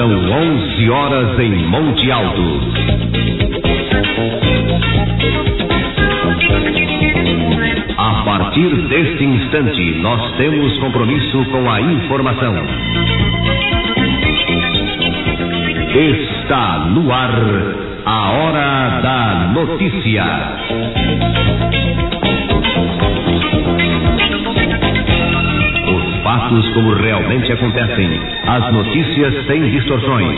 São 11 horas em Monte Alto. A partir deste instante, nós temos compromisso com a informação. Está no ar a Hora da Notícia. Os fatos como realmente acontecem, as notícias sem distorções.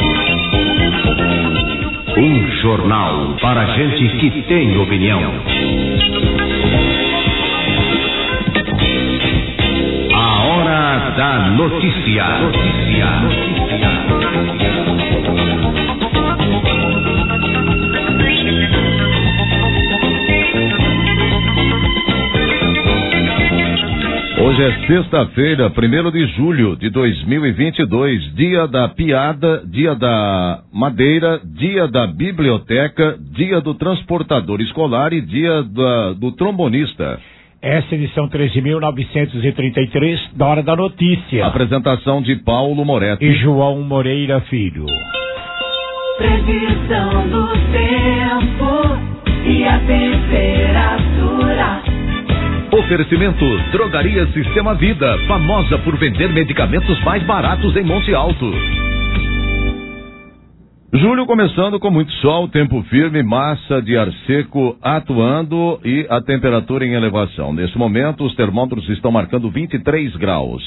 Um jornal para gente que tem opinião. A Hora da Notícia. Hoje é sexta-feira, 1º de julho de 2022, dia da piada, dia da madeira, dia da biblioteca, dia do transportador escolar e dia do trombonista. Essa edição 13.933 da Hora da Notícia. Apresentação de Paulo Moretti e João Moreira Filho. Previsão do tempo e a temperatura. Oferecimento Drogaria Sistema Vida, famosa por vender medicamentos mais baratos em Monte Alto. Julho começando com muito sol, tempo firme, massa de ar seco atuando e a temperatura em elevação. Nesse momento, os termômetros estão marcando 23 graus.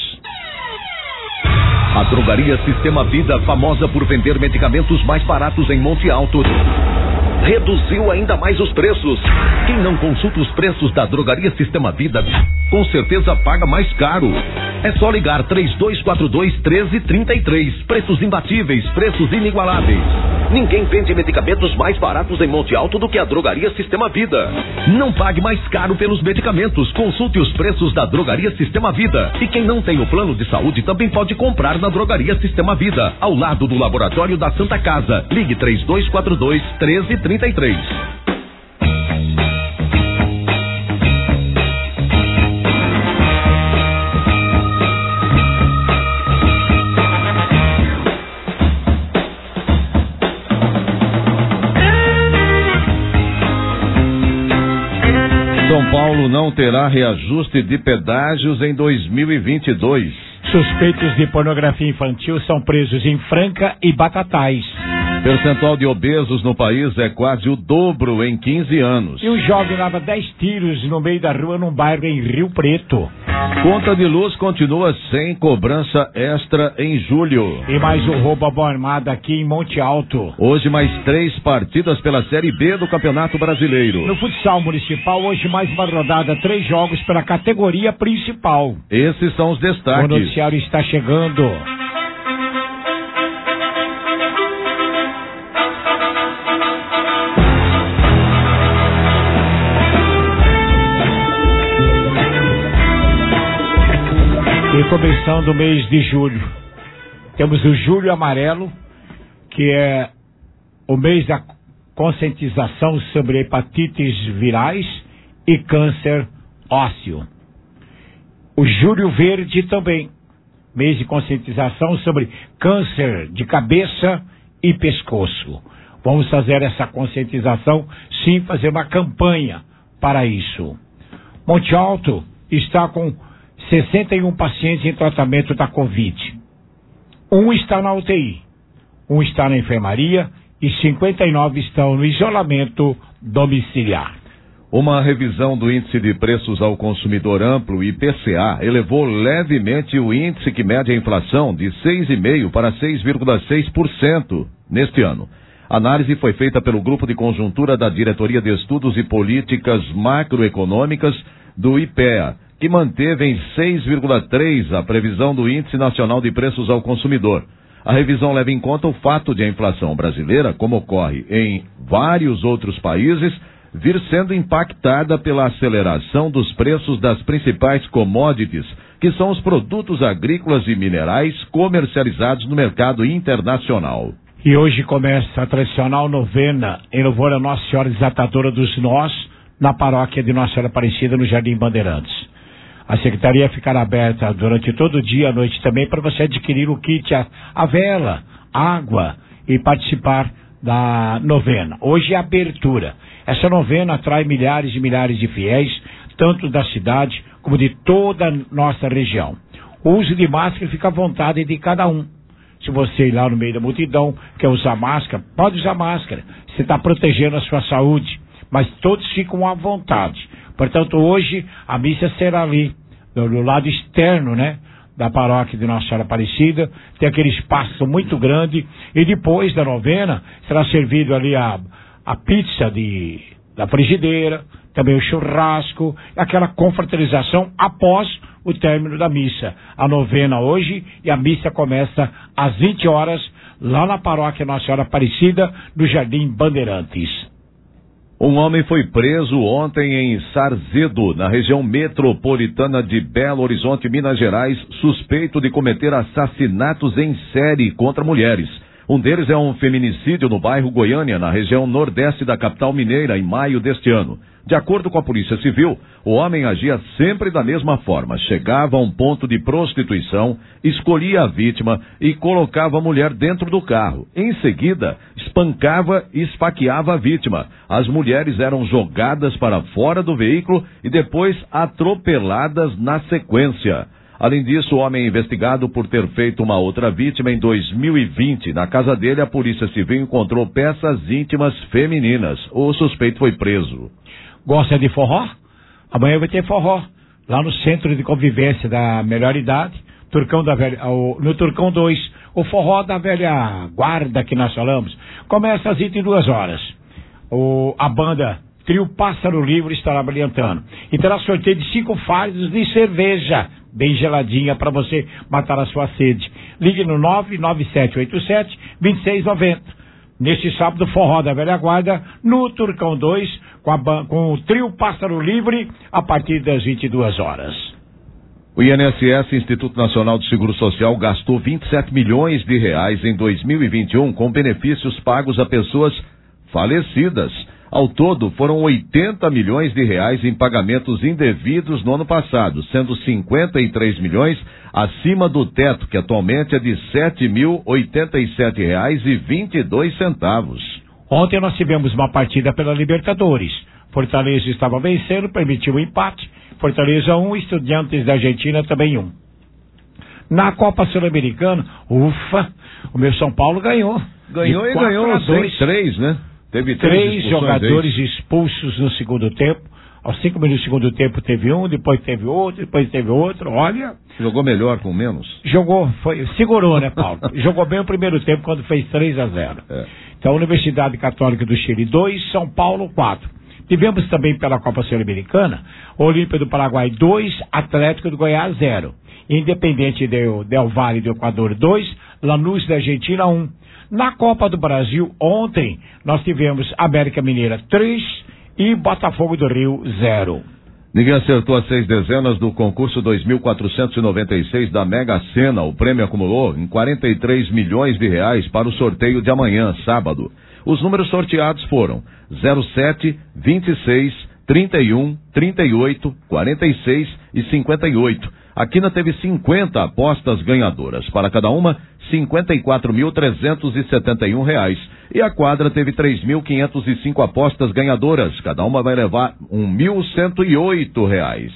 A Drogaria Sistema Vida, famosa por vender medicamentos mais baratos em Monte Alto, reduziu ainda mais os preços. Quem não consulta os preços da Drogaria Sistema Vida, com certeza paga mais caro. É só ligar 3242-1333. Preços imbatíveis, preços inigualáveis. Ninguém vende medicamentos mais baratos em Monte Alto do que a Drogaria Sistema Vida. Não pague mais caro pelos medicamentos. Consulte os preços da Drogaria Sistema Vida. E quem não tem o plano de saúde também pode comprar na Drogaria Sistema Vida, ao lado do Laboratório da Santa Casa. Ligue 3242-1333. São Paulo não terá reajuste de pedágios em 2022. Suspeitos de pornografia infantil são presos em Franca e Batatais. Percentual de obesos no país é quase o dobro em 15 anos. E um jovem leva 10 tiros no meio da rua num bairro em Rio Preto. Conta de luz continua sem cobrança extra em julho. E mais um roubo à mão armada aqui em Monte Alto. Hoje mais 3 partidas pela Série B do Campeonato Brasileiro. No futsal municipal, hoje mais uma rodada, 3 jogos pela categoria principal. Esses são os destaques. O noticiário está chegando. E começando o mês de julho, temos o Julho Amarelo, que é o mês da conscientização sobre hepatites virais e câncer ósseo. O Julho Verde também, mês de conscientização sobre câncer de cabeça e pescoço. Vamos fazer essa conscientização, sim, fazer uma campanha para isso. Monte Alto está com 61 pacientes em tratamento da Covid. Um está na UTI, um está na enfermaria e 59 estão no isolamento domiciliar. Uma revisão do Índice de Preços ao Consumidor Amplo, IPCA, elevou levemente o índice que mede a inflação de 6,5% para 6,6% neste ano. A análise foi feita pelo Grupo de Conjuntura da Diretoria de Estudos e Políticas Macroeconômicas do IPEA, que manteve em 6,3% a previsão do Índice Nacional de Preços ao Consumidor. A revisão leva em conta o fato de a inflação brasileira, como ocorre em vários outros países, vir sendo impactada pela aceleração dos preços das principais commodities, que são os produtos agrícolas e minerais comercializados no mercado internacional. E hoje começa a tradicional novena em louvor a Nossa Senhora Desatadora dos Nós, na paróquia de Nossa Senhora Aparecida, no Jardim Bandeirantes. A secretaria ficará aberta durante todo o dia e à noite também para você adquirir o kit, a vela, água e participar da novena. Hoje é a abertura. Essa novena atrai milhares e milhares de fiéis, tanto da cidade como de toda a nossa região. O uso de máscara fica à vontade de cada um. Se você ir lá no meio da multidão, quer usar máscara, pode usar máscara. Você está protegendo a sua saúde, mas todos ficam à vontade. Portanto, hoje a missa será ali, do lado externo, né? Da paróquia de Nossa Senhora Aparecida, tem aquele espaço muito grande, e depois da novena será servido ali a pizza da frigideira, também o churrasco, aquela confraternização após o término da missa. A novena hoje, e a missa começa às 20 horas, lá na paróquia Nossa Senhora Aparecida, no Jardim Bandeirantes. Um homem foi preso ontem em Sarzedo, na região metropolitana de Belo Horizonte, Minas Gerais, suspeito de cometer assassinatos em série contra mulheres. Um deles é um feminicídio no bairro Goiânia, na região nordeste da capital mineira, em maio deste ano. De acordo com a Polícia Civil, o homem agia sempre da mesma forma. Chegava a um ponto de prostituição, escolhia a vítima e colocava a mulher dentro do carro. Em seguida, espancava e esfaqueava a vítima. As mulheres eram jogadas para fora do veículo e depois atropeladas na sequência. Além disso, o homem é investigado por ter feito uma outra vítima em 2020. Na casa dele, a Polícia Civil encontrou peças íntimas femininas. O suspeito foi preso. Gosta de forró? Amanhã vai ter forró, lá no Centro de Convivência da Melhor Idade, no Turcão 2, o forró da velha guarda que nós falamos. Começa às 22 horas. A banda Trio Pássaro Livre estará brilhantando. E terá sorteio de 5 fardos de cerveja, bem geladinha, para você matar a sua sede. Ligue no 99787-2690. Neste sábado, forró da velha guarda, no Turcão 2, com o Trio Pássaro Livre, a partir das 22 horas. O INSS, Instituto Nacional do Seguro Social, gastou 27 milhões de reais em 2021 com benefícios pagos a pessoas falecidas. Ao todo, foram 80 milhões de reais em pagamentos indevidos no ano passado, sendo 53 milhões acima do teto, que atualmente é de R$ 7.087,22. Ontem nós tivemos uma partida pela Libertadores. Fortaleza estava vencendo, permitiu o empate. Fortaleza 1, Estudiantes da Argentina também 1. Na Copa Sul-Americana, o meu São Paulo ganhou. Ganhou 6-3, né? Teve 3 jogadores expulsos no segundo tempo. Aos 5 minutos do segundo tempo teve um, depois teve outro, depois teve outro. Olha. Jogou melhor com menos? Segurou, né, Paulo? Jogou bem o primeiro tempo quando fez 3-0. Então, Universidade Católica do Chile 2, São Paulo 4. Tivemos também pela Copa Sul-Americana, Olímpia do Paraguai 2, Atlético do Goiás 0. Independente del Valle do Equador 2, Lanús da Argentina 1. Na Copa do Brasil, ontem, nós tivemos América Mineira 3 e Botafogo do Rio 0. Ninguém acertou as 6 dezenas do concurso 2.496 da Mega Sena. O prêmio acumulou em 43 milhões de reais para o sorteio de amanhã, sábado. Os números sorteados foram 07, 26, 31, 38, 46 e 58. A Quina teve 50 apostas ganhadoras. Para cada uma, R$ 54.371. E a quadra teve 3.505 apostas ganhadoras. Cada uma vai levar R$ 1.108.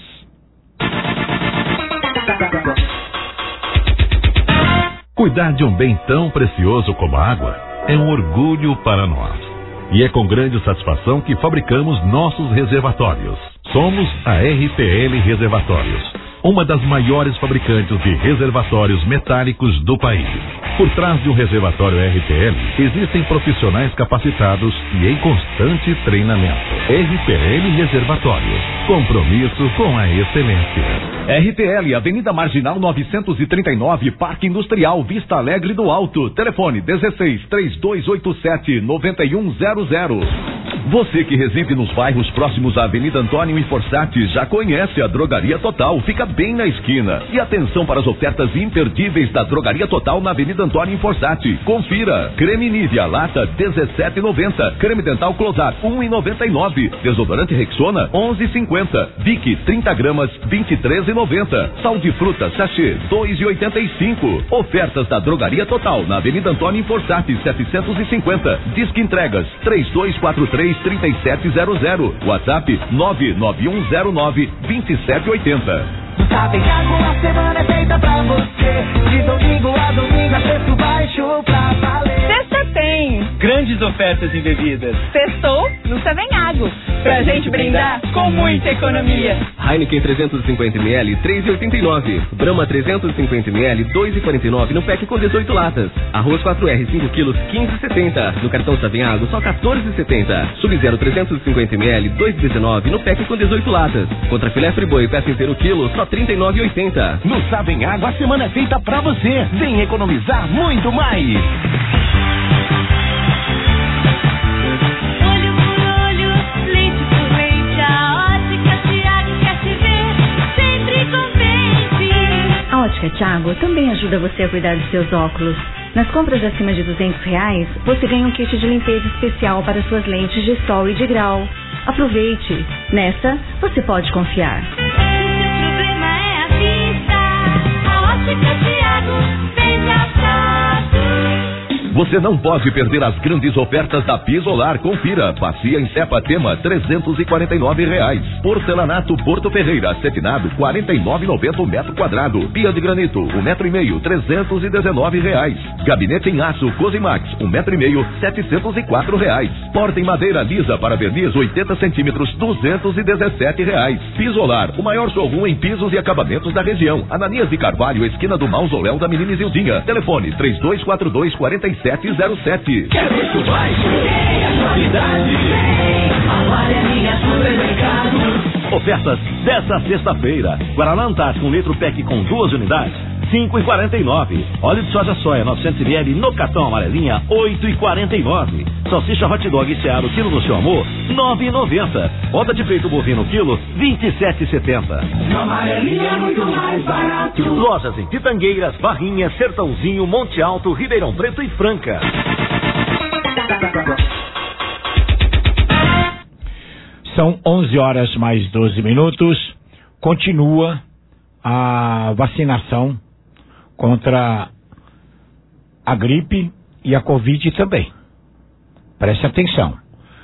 Cuidar de um bem tão precioso como a água é um orgulho para nós. E é com grande satisfação que fabricamos nossos reservatórios. Somos a RPL Reservatórios, uma das maiores fabricantes de reservatórios metálicos do país. Por trás de um reservatório RPL, existem profissionais capacitados e em constante treinamento. RPL Reservatórios, compromisso com a excelência. RPL, Avenida Marginal 939, Parque Industrial, Vista Alegre do Alto. Telefone 16 3287 9100. Você que reside nos bairros próximos à Avenida Antônio e Forssati já conhece a Drogaria Total, fica bem na esquina. E atenção para as ofertas imperdíveis da Drogaria Total na Avenida Antônio e Forssati. Confira: creme Nivea lata R$17,90, creme dental Close-Up R$1,99, desodorante Rexona R$11,50, Vick 30 gramas R$23,90, sal de fruta sachê R$2,85. Ofertas da Drogaria Total na Avenida Antônio e Forssati 750. Disque entregas 3243-3700. WhatsApp 99109-2780. Sabem que a semana é feita pra você. De domingo a domingo, preço baixo pra valer. Sexta tem grandes ofertas em bebidas. Sextou no Savenhago. Pra gente brindar com muita economia. Heineken 350ml, 3,89. Brahma 350ml, 2,49 no pack com 18 latas. Arroz 4R, 5 quilos, 15,70. No cartão Savenhago, só 14,70. Sub-Zero 350ml, 2,19 no pack com 18 latas. Contra filé friboi, peça inteiro quilo, só 39,80. No Savenhago, a semana é feita pra você. Vem economizar muito mais. Olho por olho, leite por leite, a Ótica Thiago quer te ver sempre contente. A Ótica Thiago também ajuda você a cuidar dos seus óculos. Nas compras acima de R$200, você ganha um kit de limpeza especial para suas lentes de sol e de grau. Aproveite! Nessa, você pode confiar. O problema é a vista, a Ótica Thiago vem já prato. Você não pode perder as grandes ofertas da Pisolar. Confira: bacia em cepa Tema R$349. Porcelanato Porto Ferreira cetinado R$49,90 o metro quadrado. Pia de granito 1,5 metro R$319. Gabinete em aço Cosimax 1,5 metro R$704. Porta em madeira lisa para verniz 80 centímetros R$217. Pisolar, o maior showroom em pisos e acabamentos da região. Ananias de Carvalho, esquina do Mausoléu da Menina Isildinha. Telefone 3242-4707. Quer muito mais? Tem a qualidade. Agora é minha supermercado. Ofertas dessa sexta-feira: Guaraná Antártica 1 litro pack com 2 unidades R$5,49. Óleo de soja soia 900ml no cartão amarelinha R$8,49. Salsicha hot dog Seara quilo no seu amor R$9,90. Roda de peito bovino quilo R$27,70. No amarelinha é muito mais barato. Lojas em Pitangueiras, Barrinha, Sertãozinho, Monte Alto, Ribeirão Preto e Franca. São 11h mais 12. Continua a vacinação contra a gripe e a Covid também. Preste atenção.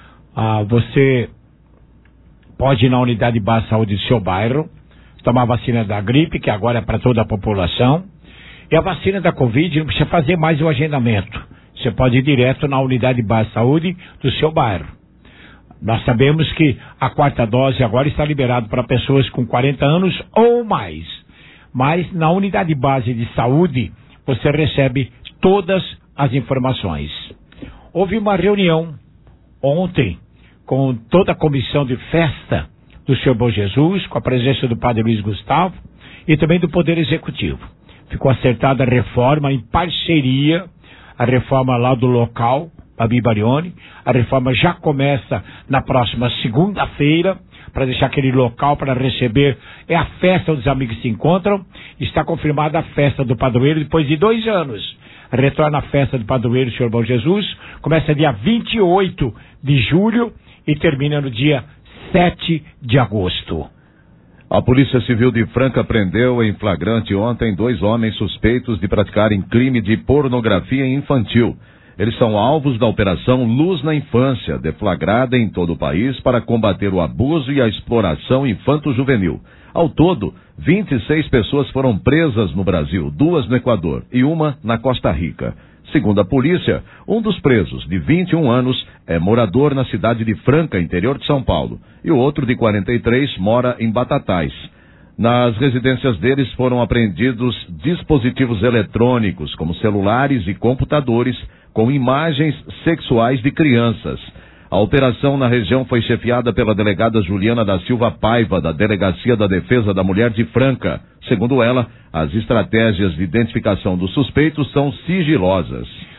Você pode ir na unidade básica de saúde do seu bairro, tomar a vacina da gripe, que agora é para toda a população. E a vacina da Covid não precisa fazer mais o agendamento. Você pode ir direto na unidade básica de saúde do seu bairro. Nós sabemos que a 4ª dose agora está liberada para pessoas com 40 anos ou mais. Mas na unidade base de saúde você recebe todas as informações. Houve uma reunião ontem com toda a comissão de festa do Senhor Bom Jesus, com a presença do Padre Luiz Gustavo e também do Poder Executivo. Ficou acertada a reforma em parceria, a reforma lá do local, Babi Barioni. A reforma já começa na próxima segunda-feira, para deixar aquele local para receber. É a festa onde os amigos se encontram. Está confirmada a festa do padroeiro depois de 2 anos. Retorna a festa do padroeiro Senhor Bom Jesus. Começa dia 28 de julho e termina no dia 7 de agosto. A Polícia Civil de Franca prendeu em flagrante ontem 2 homens suspeitos de praticarem crime de pornografia infantil. Eles são alvos da Operação Luz na Infância, deflagrada em todo o país para combater o abuso e a exploração infanto-juvenil. Ao todo, 26 pessoas foram presas no Brasil, 2 no Equador e 1 na Costa Rica. Segundo a polícia, um dos presos, de 21 anos, é morador na cidade de Franca, interior de São Paulo, e o outro, de 43, mora em Batatais. Nas residências deles foram apreendidos dispositivos eletrônicos, como celulares e computadores, com imagens sexuais de crianças. A operação na região foi chefiada pela delegada Juliana da Silva Paiva, da Delegacia da Defesa da Mulher de Franca. Segundo ela, as estratégias de identificação dos suspeitos são sigilosas.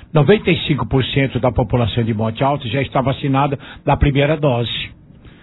95% da população de Monte Alto já está vacinada da primeira dose.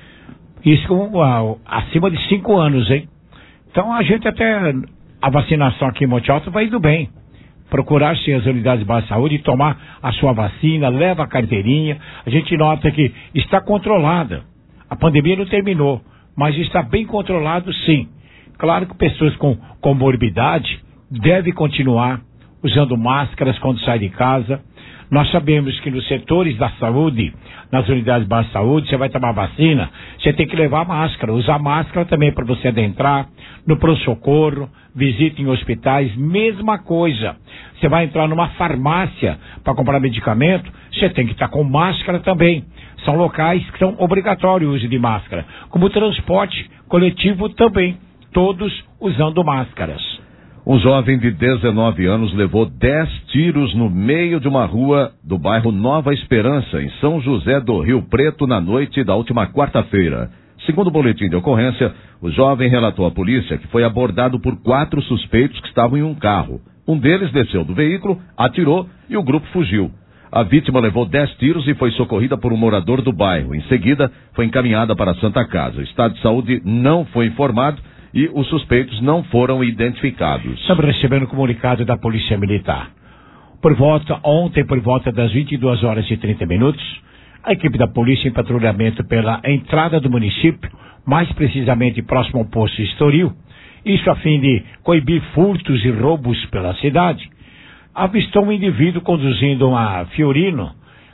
Isso acima de 5 anos, hein? Então a gente até, a vacinação aqui em Monte Alto vai indo bem. Procurar sim as unidades básicas de saúde, tomar a sua vacina, leva a carteirinha. A gente nota que está controlada. A pandemia não terminou, mas está bem controlado sim. Claro que pessoas com comorbidade devem continuar usando máscaras quando sai de casa. Nós sabemos que nos setores da saúde, nas unidades básicas de saúde, você vai tomar vacina, você tem que levar máscara, usar máscara também para você adentrar, no pronto-socorro, visita em hospitais, mesma coisa. Você vai entrar numa farmácia para comprar medicamento, você tem que estar com máscara também. São locais que são obrigatório o uso de máscara, como transporte coletivo também, todos usando máscaras. Um jovem de 19 anos levou 10 tiros no meio de uma rua do bairro Nova Esperança, em São José do Rio Preto, na noite da última quarta-feira. Segundo o boletim de ocorrência, o jovem relatou à polícia que foi abordado por 4 suspeitos que estavam em um carro. Um deles desceu do veículo, atirou e o grupo fugiu. A vítima levou 10 tiros e foi socorrida por um morador do bairro. Em seguida, foi encaminhada para a Santa Casa. O estado de saúde não foi informado e os suspeitos não foram identificados. Estamos recebendo um comunicado da Polícia Militar. Ontem, por volta das 22h30, a equipe da polícia em patrulhamento pela entrada do município, mais precisamente próximo ao posto Estoril, isso a fim de coibir furtos e roubos pela cidade, avistou um indivíduo conduzindo uma Fiorino,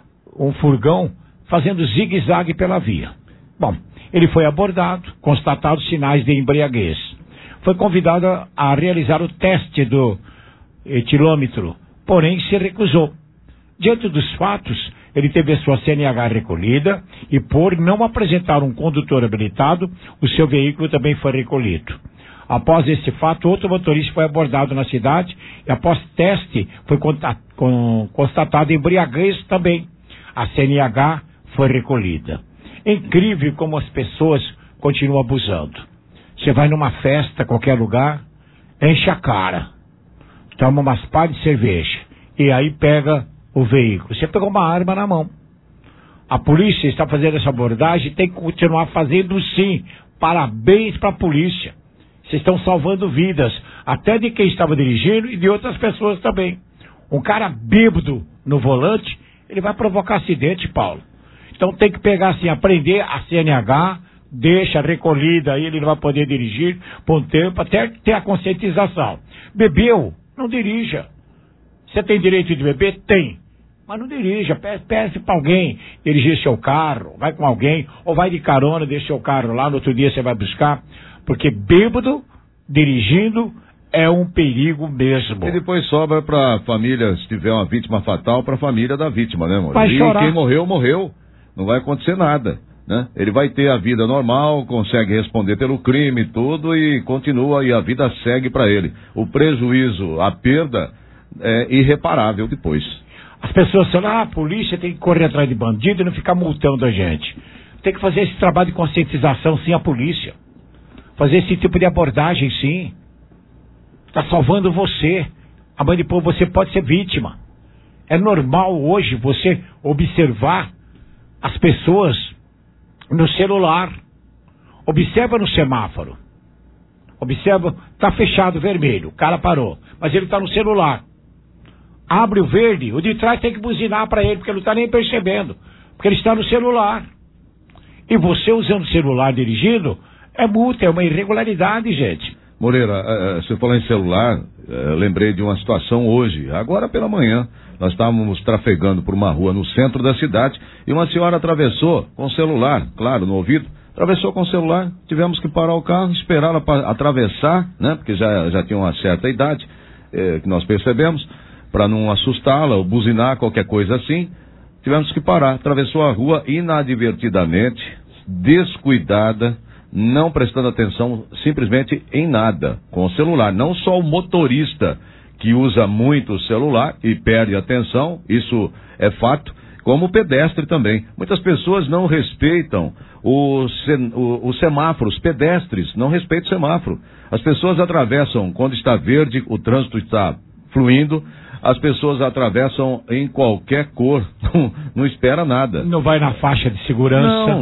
um furgão, fazendo zigue-zague pela via. Bom, ele foi abordado, constatados sinais de embriaguez. Foi convidado a realizar o teste do etilômetro, porém se recusou. Diante dos fatos, ele teve a sua CNH recolhida e, por não apresentar um condutor habilitado, o seu veículo também foi recolhido. Após esse fato, outro motorista foi abordado na cidade e, após teste, foi constatado embriaguez também. A CNH foi recolhida. É incrível como as pessoas continuam abusando. Você vai numa festa, qualquer lugar, enche a cara, toma umas pá de cerveja e aí pega o veículo. Você pegou uma arma na mão. A polícia está fazendo essa abordagem e tem que continuar fazendo sim. Parabéns para a polícia. Vocês estão salvando vidas, até de quem estava dirigindo e de outras pessoas também. Um cara bêbado no volante, ele vai provocar acidente, Paulo. Então tem que pegar assim, aprender a CNH, deixa recolhida aí, ele não vai poder dirigir por um tempo, até ter a conscientização. Bebeu, não dirija. Você tem direito de beber? Tem. Mas não dirija, peça para alguém dirigir seu carro, vai com alguém, ou vai de carona, deixa seu carro lá, no outro dia você vai buscar, porque bêbado, dirigindo, é um perigo mesmo. E depois sobra para a família, se tiver uma vítima fatal, para a família da vítima, né, amor? Vai chorar. E quem morreu, morreu. Não vai acontecer nada, né? Ele vai ter a vida normal, consegue responder pelo crime e tudo, e continua, e a vida segue para ele. O prejuízo, a perda, é irreparável depois. As pessoas falam, a polícia tem que correr atrás de bandido e não ficar multando a gente. Tem que fazer esse trabalho de conscientização, sim, a polícia. Fazer esse tipo de abordagem, sim. Está salvando você. Amanhã depois você pode ser vítima. É normal hoje você observar as pessoas no celular. Observa no semáforo. Observa, está fechado, vermelho, o cara parou, mas ele está no celular. Abre o verde, o de trás tem que buzinar para ele, porque ele não está nem percebendo, porque ele está no celular. E você usando o celular dirigindo, é multa, é uma irregularidade, gente. Moreira, você falou em celular, lembrei de uma situação hoje, agora pela manhã. Nós estávamos trafegando por uma rua no centro da cidade e uma senhora atravessou com o celular, claro, no ouvido, atravessou com o celular, tivemos que parar o carro, esperar ela atravessar, né, porque já tinha uma certa idade, que nós percebemos, para não assustá-la ou buzinar, qualquer coisa assim, tivemos que parar. Atravessou a rua inadvertidamente, descuidada, não prestando atenção simplesmente em nada, com o celular. Não só o motorista que usa muito o celular e perde a atenção, isso é fato, como o pedestre também. Muitas pessoas não respeitam os semáforos, pedestres não respeitam o semáforo. As pessoas atravessam quando está verde, o trânsito está fluindo, as pessoas atravessam em qualquer cor, não espera nada. Não vai na faixa de segurança.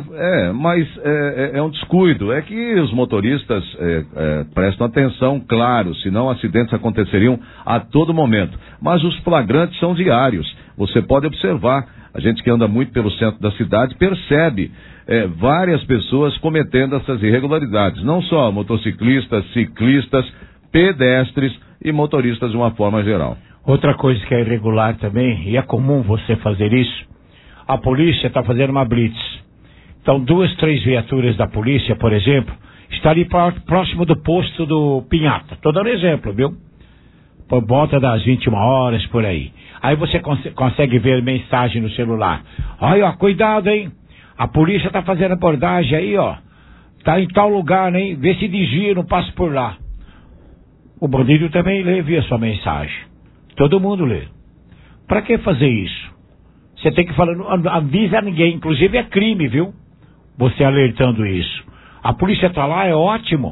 Mas é um descuido. É que os motoristas prestam atenção, claro, senão acidentes aconteceriam a todo momento. Mas os flagrantes são diários. Você pode observar, a gente que anda muito pelo centro da cidade percebe várias pessoas cometendo essas irregularidades. Não só motociclistas, ciclistas, pedestres e motoristas de uma forma geral. Outra coisa que é irregular também, e é comum você fazer isso, a polícia está fazendo uma blitz. Então 2, 3 viaturas da polícia, por exemplo, está ali próximo do posto do Pinhata. Estou dando exemplo, viu? Por volta das 21 horas, por aí. Aí você consegue ver mensagem no celular. Olha, ó, cuidado, hein? A polícia está fazendo abordagem aí, ó. Tá em tal lugar, hein? Vê se desvia, não passa por lá. O bandido também lê a sua mensagem. Todo mundo lê. Pra que fazer isso? Você tem que falar, não avisa ninguém, inclusive é crime, viu? Você alertando isso. A polícia tá lá, é ótimo.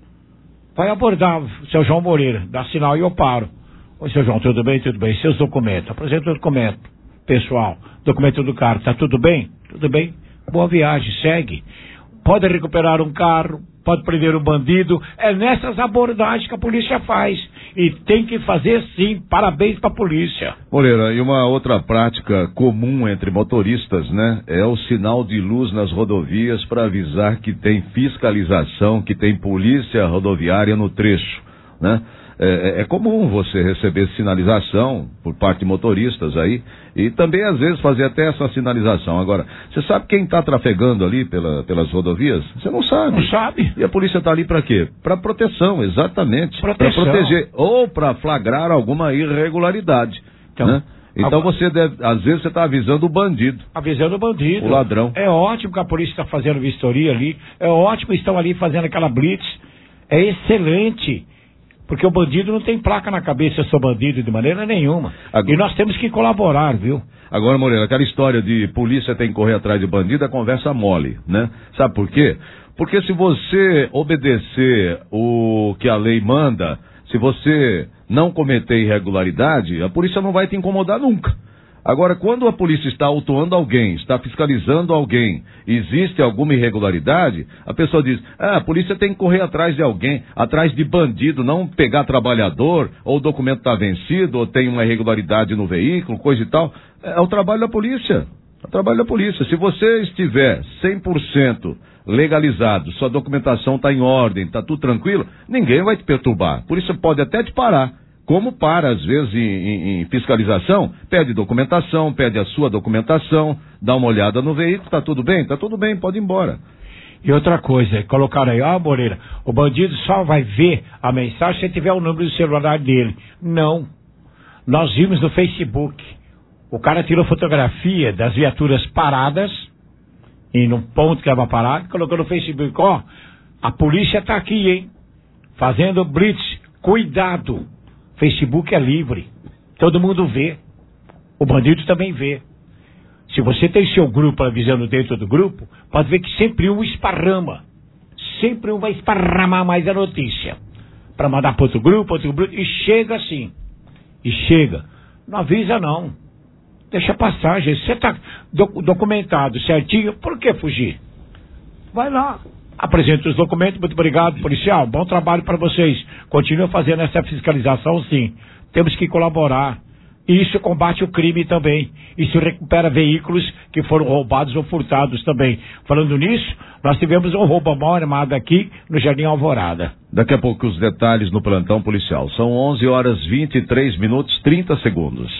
Vai abordar o seu João Moreira, dá sinal e eu paro. Oi, seu João, tudo bem? Tudo bem. Seus documentos, apresenta o documento. Pessoal, documento do carro, tá tudo bem? Tudo bem. Boa viagem, segue. Pode recuperar um carro, pode prender um bandido. É nessas abordagens que a polícia faz. E tem que fazer sim. Parabéns pra polícia. Moreira, e uma outra prática comum entre motoristas, né? É o sinal de luz nas rodovias para avisar que tem fiscalização, que tem polícia rodoviária no trecho, né? É comum você receber sinalização por parte de motoristas aí, e também às vezes fazer até essa sinalização. Agora, você sabe quem está trafegando ali pelas rodovias? Você não sabe. Não sabe. E a polícia está ali para quê? Para proteção, exatamente. Para proteger, ou para flagrar alguma irregularidade, né? Então você deve, às vezes você está avisando o bandido. Avisando o bandido. O ladrão. É ótimo que a polícia está fazendo vistoria ali, é ótimo que estão ali fazendo aquela blitz, é excelente. Porque o bandido não tem placa na cabeça, eu sou bandido de maneira nenhuma. Agora, e nós temos que colaborar, viu? Agora, Moreira, aquela história de polícia tem que correr atrás de bandido é conversa mole, né? Sabe por quê? Porque se você obedecer o que a lei manda, se você não cometer irregularidade, a polícia não vai te incomodar nunca. Agora, quando a polícia está autuando alguém, está fiscalizando alguém, existe alguma irregularidade, a pessoa diz, a polícia tem que correr atrás de alguém, atrás de bandido, não pegar trabalhador, ou o documento está vencido, ou tem uma irregularidade no veículo, coisa e tal. É o trabalho da polícia. É o trabalho da polícia. Se você estiver 100% legalizado, sua documentação está em ordem, está tudo tranquilo, ninguém vai te perturbar. A polícia pode até te parar. Como para, às vezes, em fiscalização, pede documentação, pede a sua documentação, dá uma olhada no veículo, tá tudo bem, pode ir embora. E outra coisa, colocaram aí, Moreira, o bandido só vai ver a mensagem se tiver o número do celular dele. Não. Nós vimos no Facebook. O cara tirou fotografia das viaturas paradas, e num ponto que estava parado, colocou no Facebook, a polícia tá aqui, hein, fazendo blitz, cuidado. Facebook é livre, todo mundo vê, o bandido também vê. Se você tem seu grupo avisando dentro do grupo, pode ver que sempre um esparrama, sempre um vai esparramar mais a notícia, para mandar para outro grupo, e chega assim, não avisa não, deixa passar, gente. Você está documentado certinho, por que fugir? Vai lá. Apresenta os documentos, muito obrigado, policial, bom trabalho para vocês. Continua fazendo essa fiscalização, sim. Temos que colaborar. E isso combate o crime também. Isso recupera veículos que foram roubados ou furtados também. Falando nisso, nós tivemos um roubo à mão armada aqui no Jardim Alvorada. Daqui a pouco os detalhes no plantão policial. São 11 horas 23 minutos 30 segundos.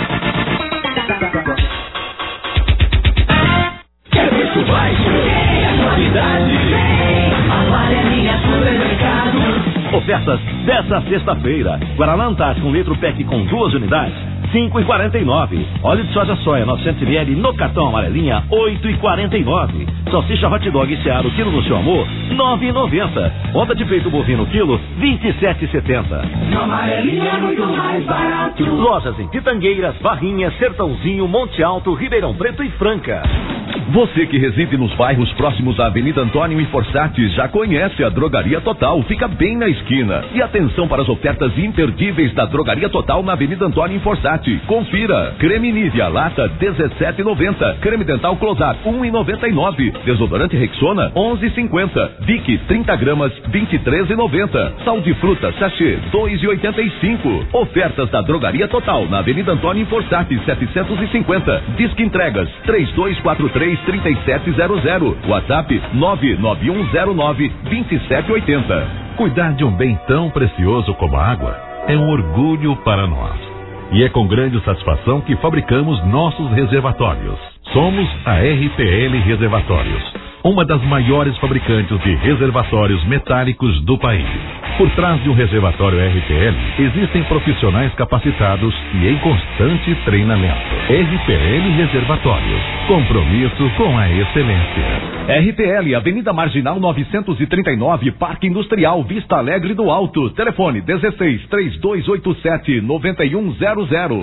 Quer preço baixo? É qualidade. Amarelinha Supermercado. Ofertas dessa sexta-feira. Guaraná Antártica, 1 litro pack com 2 unidades, R$5,49. Óleo de soja 900 ml no cartão Amarelinha, R$8,49. Salsicha hot dog Seara, quilo no seu amor, R$9,90. Onda de peito bovino, quilo, R$27,70. Amarelinha é muito mais barato. Lojas em Pitangueiras, Barrinhas, Sertãozinho, Monte Alto, Ribeirão Preto e Franca. Você que reside nos bairros próximos à Avenida Antônio e Forssati já conhece a Drogaria Total, fica bem na esquina. E atenção para as ofertas imperdíveis da Drogaria Total na Avenida Antônio e Forssati. Confira: creme Nivea lata R$17,90, creme dental Closar R$1,99, desodorante Rexona R$11,50, Vick 30 gramas R$23,90, sal de fruta sachê R$2,85. Ofertas da Drogaria Total na Avenida Antônio e Forssati 750. Disque entregas 3243-3700. WhatsApp 99109-2780. Cuidar de um bem tão precioso como a água é um orgulho para nós. E é com grande satisfação que fabricamos nossos reservatórios. Somos a RPL Reservatórios, uma das maiores fabricantes de reservatórios metálicos do país. Por trás de um reservatório RPL, existem profissionais capacitados e em constante treinamento. RPL Reservatórios, compromisso com a excelência. RPL, Avenida Marginal 939, Parque Industrial, Vista Alegre do Alto. Telefone 16-3287-9100.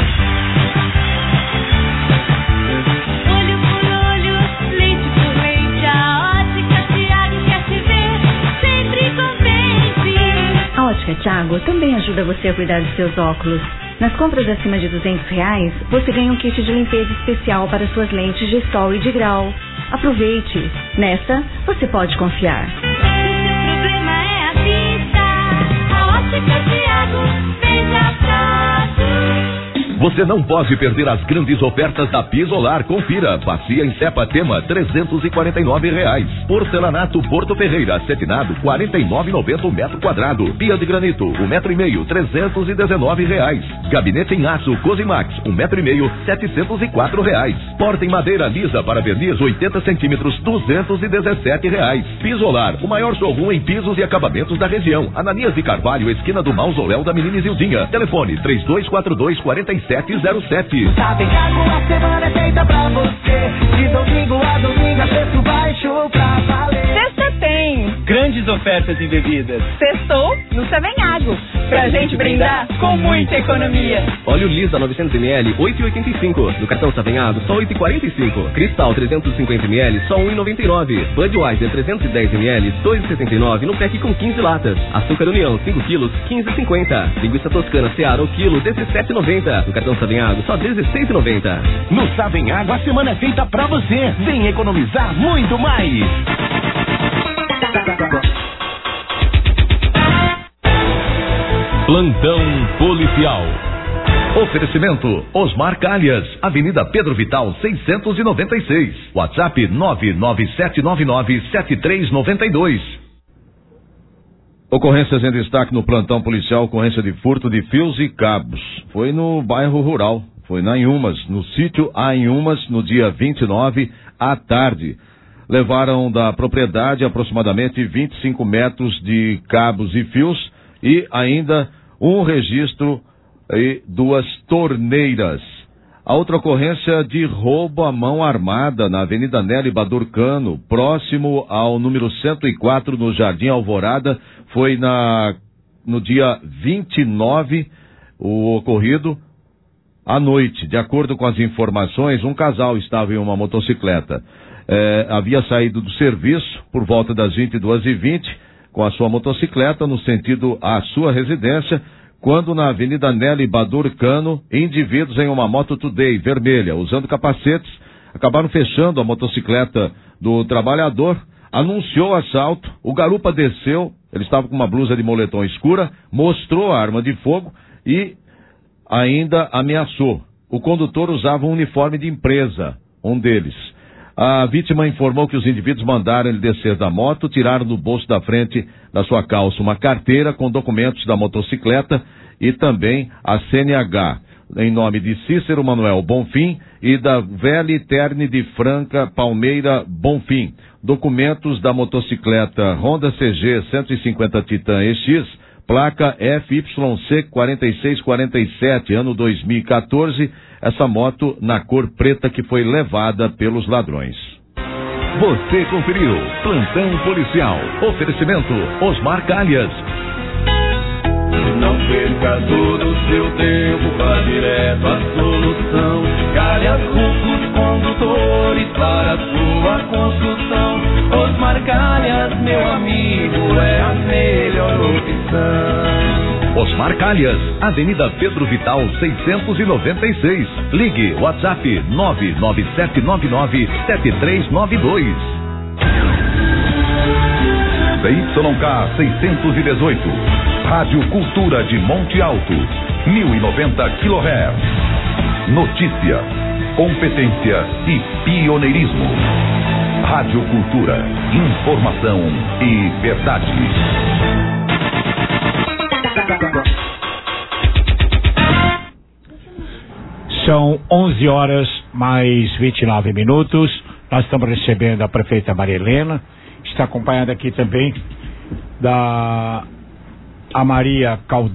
A Ótica Thiago também ajuda você a cuidar dos seus óculos. Nas compras acima de R$200, você ganha um kit de limpeza especial para suas lentes de sol e de grau. Aproveite! Nessa, você pode confiar. Se o problema é a vista, a Ótica Thiago veja prazo. Você não pode perder as grandes ofertas da Pisolar. Confira: bacia em cepa Tema R$349. Porcelanato Porto Ferreira acetinado R$49,90 o metro quadrado. Pia de granito 1,5 metro R$319. Gabinete em aço Cosimax 1,5 metro R$704. Porta em madeira lisa para verniz 80 centímetros R$217. Pisolar, o maior showroom em pisos e acabamentos da região. Ananias de Carvalho, esquina do Mausoléu da Menina Isildinha. Telefone 3242-4707. Sabe que a semana é feita pra você. De domingo a domingo, preço baixo pra valer. Sexta tem Grandes ofertas em bebidas. Sextou no Seven Água. Pra gente brindar com muita economia. Óleo Lisa 900ml, 8,85. No cartão Seven Água, só 8,45. Cristal 350ml, só 1,99. Budweiser 310ml, 2,69. No pack com 15 latas. Açúcar União 5 quilos, 15,50. Linguiça Toscana Seara, o quilo, 17,90. No cartão Seven Água, só 16,90. No Seven Água, a semana é feita pra você. Vem economizar muito mais. Plantão Policial. Oferecimento: Osmar Calhas, Avenida Pedro Vital 696. WhatsApp 997997392. Ocorrências em destaque no plantão policial: ocorrência de furto de fios e cabos. Foi no bairro rural, foi na Inhumas, no sítio A Inhumas, no dia 29 à tarde. Levaram da propriedade aproximadamente 25 metros de cabos e fios e ainda um registro e 2 torneiras. A outra ocorrência de roubo à mão armada na Avenida Nelly Badurcano, próximo ao número 104 no Jardim Alvorada, foi no dia 29, o ocorrido à noite. De acordo com as informações, um casal estava em uma motocicleta. Havia saído do serviço por volta das 22h20 com a sua motocicleta no sentido à sua residência, quando na Avenida Nelly Badurcano, indivíduos em uma Moto Today vermelha, usando capacetes, acabaram fechando a motocicleta do trabalhador, anunciou o assalto, o garupa desceu, ele estava com uma blusa de moletom escura, mostrou a arma de fogo e ainda ameaçou. O condutor usava um uniforme de empresa, um deles. A vítima informou que os indivíduos mandaram ele descer da moto, tiraram do bolso da frente da sua calça uma carteira com documentos da motocicleta e também a CNH, em nome de Cícero Manuel Bonfim e da Velha Terne de Franca Palmeira Bonfim. Documentos da motocicleta Honda CG 150 Titan EX, placa FYC 4647, ano 2014, essa moto na cor preta que foi levada pelos ladrões. Você conferiu Plantão Policial. Oferecimento: Osmar Calhas. Não perca todo o seu tempo, vá direto à solução. Calhas Rufus Condutor. valores para sua construção. Osmar Calhas, meu amigo, é a melhor opção. Osmar Calhas, Avenida Pedro Vital 696. Ligue WhatsApp 997997392. ZYK 618, Rádio Cultura de Monte Alto, 1090 kHz. Notícia, competência e pioneirismo. Rádio Cultura, informação e verdade. São 11 horas mais 29 minutos. Nós estamos recebendo a prefeita Maria Helena. Está acompanhada aqui também a Marisa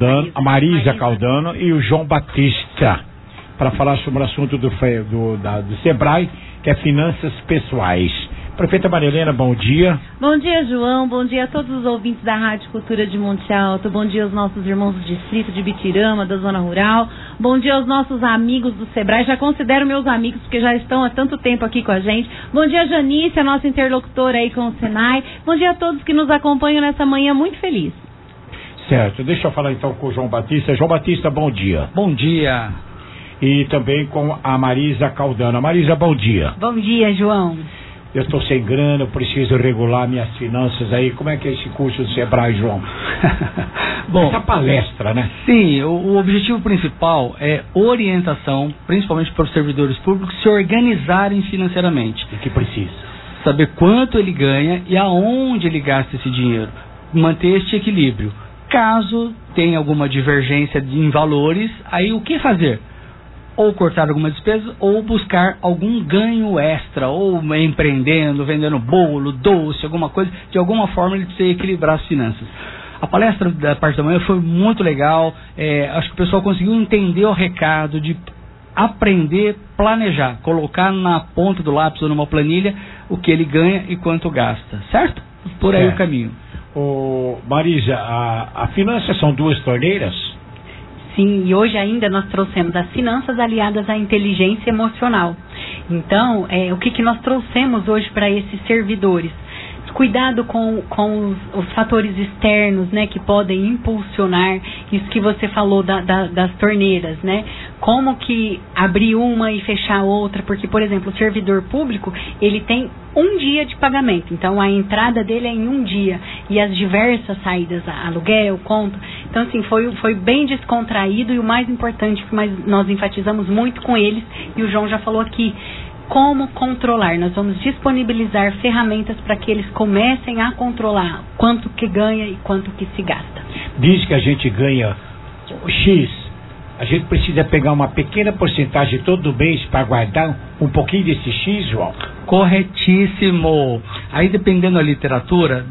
Caldano e o João Batista, para falar sobre o assunto do Sebrae, que é finanças pessoais. Prefeita Maria Helena, bom dia. Bom dia, João. Bom dia a todos os ouvintes da Rádio Cultura de Monte Alto. Bom dia aos nossos irmãos do distrito de Bitirama, da zona rural. Bom dia aos nossos amigos do Sebrae. Já considero meus amigos, porque já estão há tanto tempo aqui com a gente. Bom dia, Janice, a nossa interlocutora aí com o Senai. Bom dia a todos que nos acompanham nessa manhã muito feliz. Certo. Deixa eu falar então com o João Batista. João Batista, bom dia. Bom dia. E também com a Marisa Caldano. Marisa, bom dia. Bom dia, João. Eu estou sem grana, eu preciso regular minhas finanças aí. Como é que é esse curso do Sebrae, João? Bom, essa palestra, né? Sim, o objetivo principal é orientação, principalmente para os servidores públicos, se organizarem financeiramente. O que precisa? Saber quanto ele ganha e aonde ele gasta esse dinheiro. Manter este equilíbrio. Caso tenha alguma divergência em valores, aí o que fazer? Ou cortar alguma despesa, ou buscar algum ganho extra, ou empreendendo, vendendo bolo, doce, alguma coisa. De alguma forma ele precisa equilibrar as finanças. A palestra da parte da manhã foi muito legal. Acho que o pessoal conseguiu entender o recado de aprender, planejar, colocar na ponta do lápis ou numa planilha o que ele ganha e quanto gasta, certo? Por aí o caminho. Marisa, a finanças são duas torneiras? Sim, e hoje ainda nós trouxemos as finanças aliadas à inteligência emocional. Então, o que nós trouxemos hoje para esses servidores? Cuidado com os fatores externos, né, que podem impulsionar isso que você falou das torneiras, né? Como que abrir uma e fechar outra, porque, por exemplo, o servidor público, ele tem um dia de pagamento, então a entrada dele é em um dia, e as diversas saídas, aluguel, conta, então assim, foi bem descontraído, e o mais importante, que nós enfatizamos muito com eles, e o João já falou aqui, como controlar. Nós vamos disponibilizar ferramentas para que eles comecem a controlar quanto que ganha e quanto que se gasta. Diz que a gente ganha X, a gente precisa pegar uma pequena porcentagem todo mês para guardar um pouquinho desse X, João? Corretíssimo. Aí, dependendo da literatura,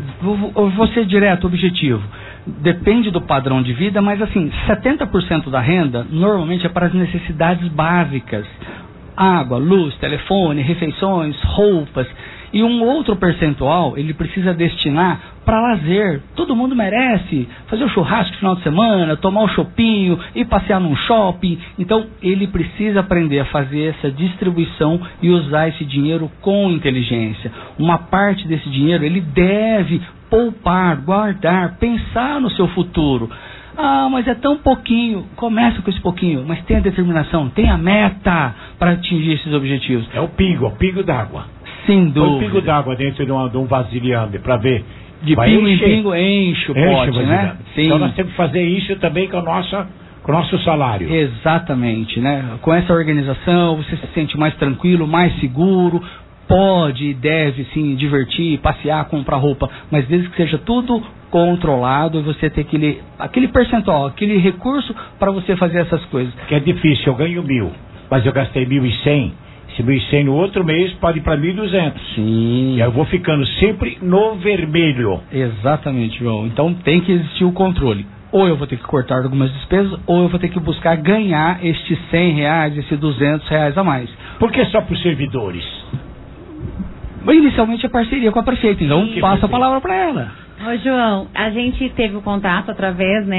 vou ser direto, objetivo. Depende do padrão de vida, mas assim, 70% da renda normalmente é para as necessidades básicas. Água, luz, telefone, refeições, roupas. E um outro percentual ele precisa destinar para lazer. Todo mundo merece fazer o churrasco no final de semana, tomar o chopinho, ir passear num shopping. Então ele precisa aprender a fazer essa distribuição e usar esse dinheiro com inteligência. Uma parte desse dinheiro ele deve poupar, guardar, pensar no seu futuro. Ah, mas é tão pouquinho. Começa com esse pouquinho, mas tenha determinação, tenha meta para atingir esses objetivos. É o pingo d'água. Sem dúvida. O pingo d'água dentro de um vasilhame para ver. De pingo em pingo enche o pote, né? Sim. Então nós temos que fazer isso também com o nosso salário. Exatamente, né? Com essa organização você se sente mais tranquilo, mais seguro. Pode e deve sim divertir, passear, comprar roupa, mas desde que seja tudo controlado e você ter aquele percentual, aquele recurso para você fazer essas coisas. Que é difícil, eu ganho 1.000, mas eu gastei 1.100. Esse 1.100 no outro mês pode ir para 1.200. Sim. E aí eu vou ficando sempre no vermelho. Exatamente, João. Então tem que existir o controle. Ou eu vou ter que cortar algumas despesas, ou eu vou ter que buscar ganhar estes R$100, esses R$200 a mais. Por que só para os servidores? Inicialmente é parceria com a prefeita, então passa a palavra para ela. Ô João, a gente teve o contato através, né,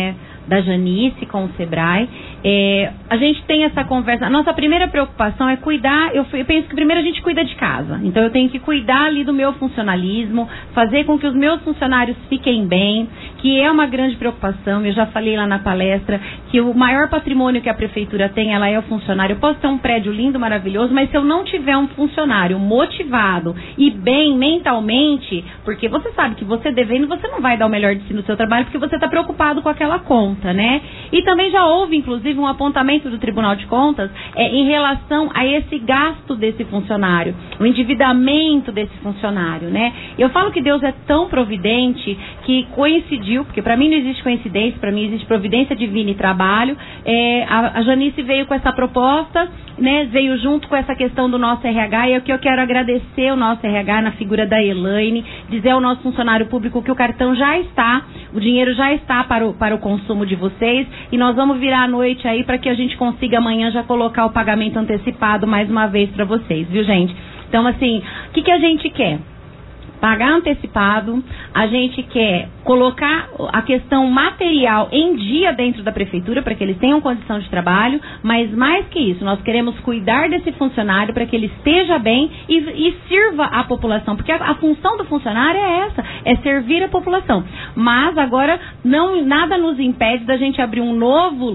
da Janice com o Sebrae. A gente tem essa conversa. A nossa primeira preocupação é cuidar. Eu penso que primeiro a gente cuida de casa. Então eu tenho que cuidar ali do meu funcionalismo, fazer com que os meus funcionários fiquem bem, que é uma grande preocupação. Eu já falei lá na palestra que o maior patrimônio que a prefeitura tem, ela é o funcionário. Eu posso ter um prédio lindo, maravilhoso, mas se eu não tiver um funcionário motivado e bem mentalmente, porque você sabe que você devendo, você não vai dar o melhor de si no seu trabalho, porque você está preocupado com aquela conta, né? E também já houve, inclusive, um apontamento do Tribunal de Contas em relação a esse gasto desse funcionário, o endividamento desse funcionário, né? Eu falo que Deus é tão providente que coincidiu, porque para mim não existe coincidência, para mim existe providência divina e trabalho. A Janice veio com essa proposta, né? Veio junto com essa questão do nosso RH, e é o que eu quero agradecer o nosso RH na figura da Elaine, dizer ao nosso funcionário público que o cartão já está, o dinheiro já está para o consumo de vocês, e nós vamos virar à noite aí para que a gente consiga amanhã já colocar o pagamento antecipado mais uma vez para vocês, viu, gente? Então, assim, o que a gente quer? Pagar antecipado, a gente quer colocar a questão material em dia dentro da prefeitura para que eles tenham condição de trabalho, mas mais que isso, nós queremos cuidar desse funcionário para que ele esteja bem e sirva a população, porque a função do funcionário é essa, é servir a população. Mas agora nada nos impede da gente abrir um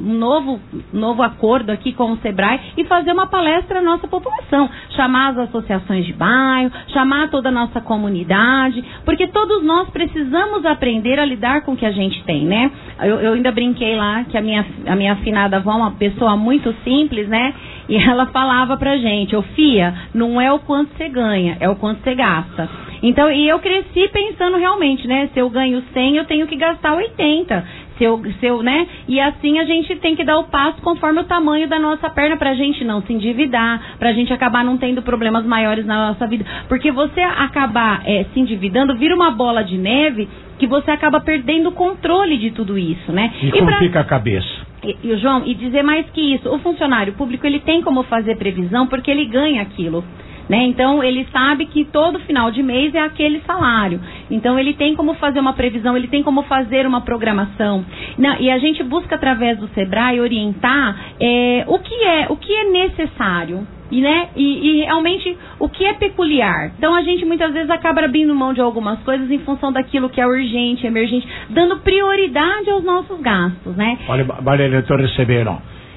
novo acordo aqui com o Sebrae e fazer uma palestra à nossa população, chamar as associações de bairro, chamar toda a nossa comunidade, porque todos nós precisamos aprender a lidar com o que a gente tem, né? Eu ainda brinquei lá que a minha afinada avó é uma pessoa muito simples, né? E ela falava pra gente, Fia, não é o quanto você ganha, é o quanto você gasta. Então, e eu cresci pensando realmente, né? Se eu ganho 100, eu tenho que gastar 80. Se eu, né? E assim a gente tem que dar o passo conforme o tamanho da nossa perna pra gente não se endividar, pra gente acabar não tendo problemas maiores na nossa vida. Porque você acabar se endividando, vira uma bola de neve que você acaba perdendo o controle de tudo isso, né? E como fica a cabeça? E João, e dizer mais que isso, o funcionário público, ele tem como fazer previsão porque ele ganha aquilo, né? Então, ele sabe que todo final de mês é aquele salário. Então, ele tem como fazer uma previsão, ele tem como fazer uma programação. E a gente busca, através do Sebrae, orientar o que é necessário. E realmente o que é peculiar. Então a gente muitas vezes acaba abrindo mão de algumas coisas em função daquilo que é urgente, emergente, dando prioridade aos nossos gastos, né? Olha, Marília, eu estou recebendo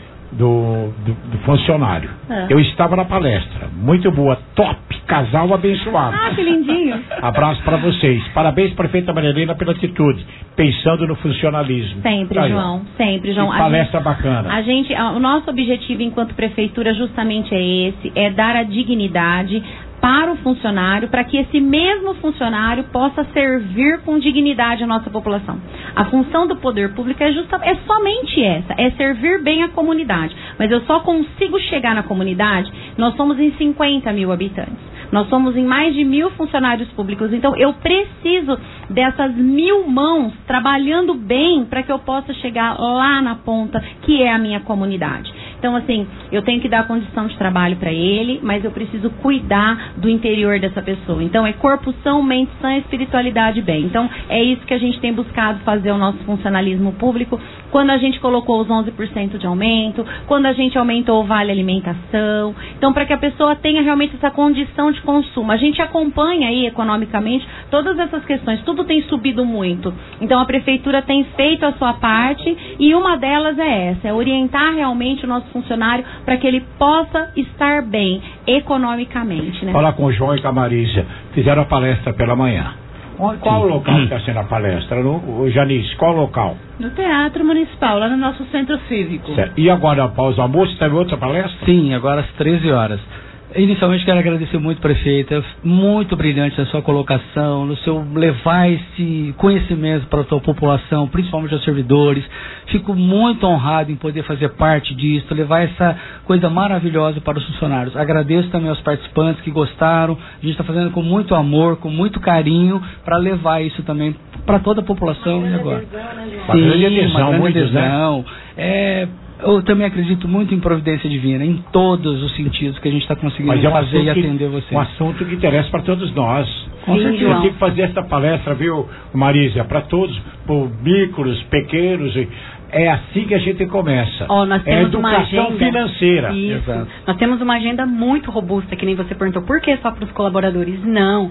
do funcionário. Eu estava na palestra, muito boa, top, casal abençoado. Ah, que lindinho. Abraço para vocês. Parabéns, prefeita Marilena, pela atitude, pensando no funcionalismo. Sempre, tá, João, sempre, João. Que palestra bacana. O nosso objetivo enquanto prefeitura justamente é esse, é dar a dignidade para o funcionário, para que esse mesmo funcionário possa servir com dignidade a nossa população. A função do poder público é somente essa, é servir bem a comunidade. Mas eu só consigo chegar na comunidade, nós somos em 50 mil habitantes. Nós somos em mais de 1.000 funcionários públicos, então eu preciso dessas 1.000 mãos trabalhando bem para que eu possa chegar lá na ponta, que é a minha comunidade. Então, assim, eu tenho que dar condição de trabalho para ele, mas eu preciso cuidar do interior dessa pessoa. Então, é corpo são, mente sã, espiritualidade bem. Então, é isso que a gente tem buscado fazer o nosso funcionalismo público. Quando a gente colocou os 11% de aumento, quando a gente aumentou o vale alimentação. Então, para que a pessoa tenha realmente essa condição de consumo. A gente acompanha aí economicamente todas essas questões, tudo tem subido muito. Então, a prefeitura tem feito a sua parte e uma delas é essa, é orientar realmente o nosso funcionário para que ele possa estar bem economicamente, né? Falar com o João e com a Marisa, fizeram a palestra pela manhã. Qual o local que está sendo a palestra? Janice, qual o local? No Teatro Municipal, lá no nosso centro cívico. Certo. E agora, após o almoço, teve outra palestra? Sim, agora às 13 horas. Inicialmente quero agradecer muito, prefeita, muito brilhante a sua colocação, no seu levar esse conhecimento para a sua população, principalmente aos servidores. Fico muito honrado em poder fazer parte disso, levar essa coisa maravilhosa para os funcionários. Agradeço também aos participantes que gostaram, a gente está fazendo com muito amor, com muito carinho, para levar isso também para toda a população. E agora? Sim, uma grande adesão. Eu também acredito muito em providência divina, em todos os sentidos que a gente está conseguindo fazer e atender vocês. Um assunto que interessa para todos nós. Com certeza. Eu tenho que fazer essa palestra, viu, Marisa, para todos, por micros, pequenos, é assim que a gente começa. Nós temos uma educação agenda financeira. Isso. Nós temos uma agenda muito robusta, que nem você perguntou, por que só para os colaboradores? Não.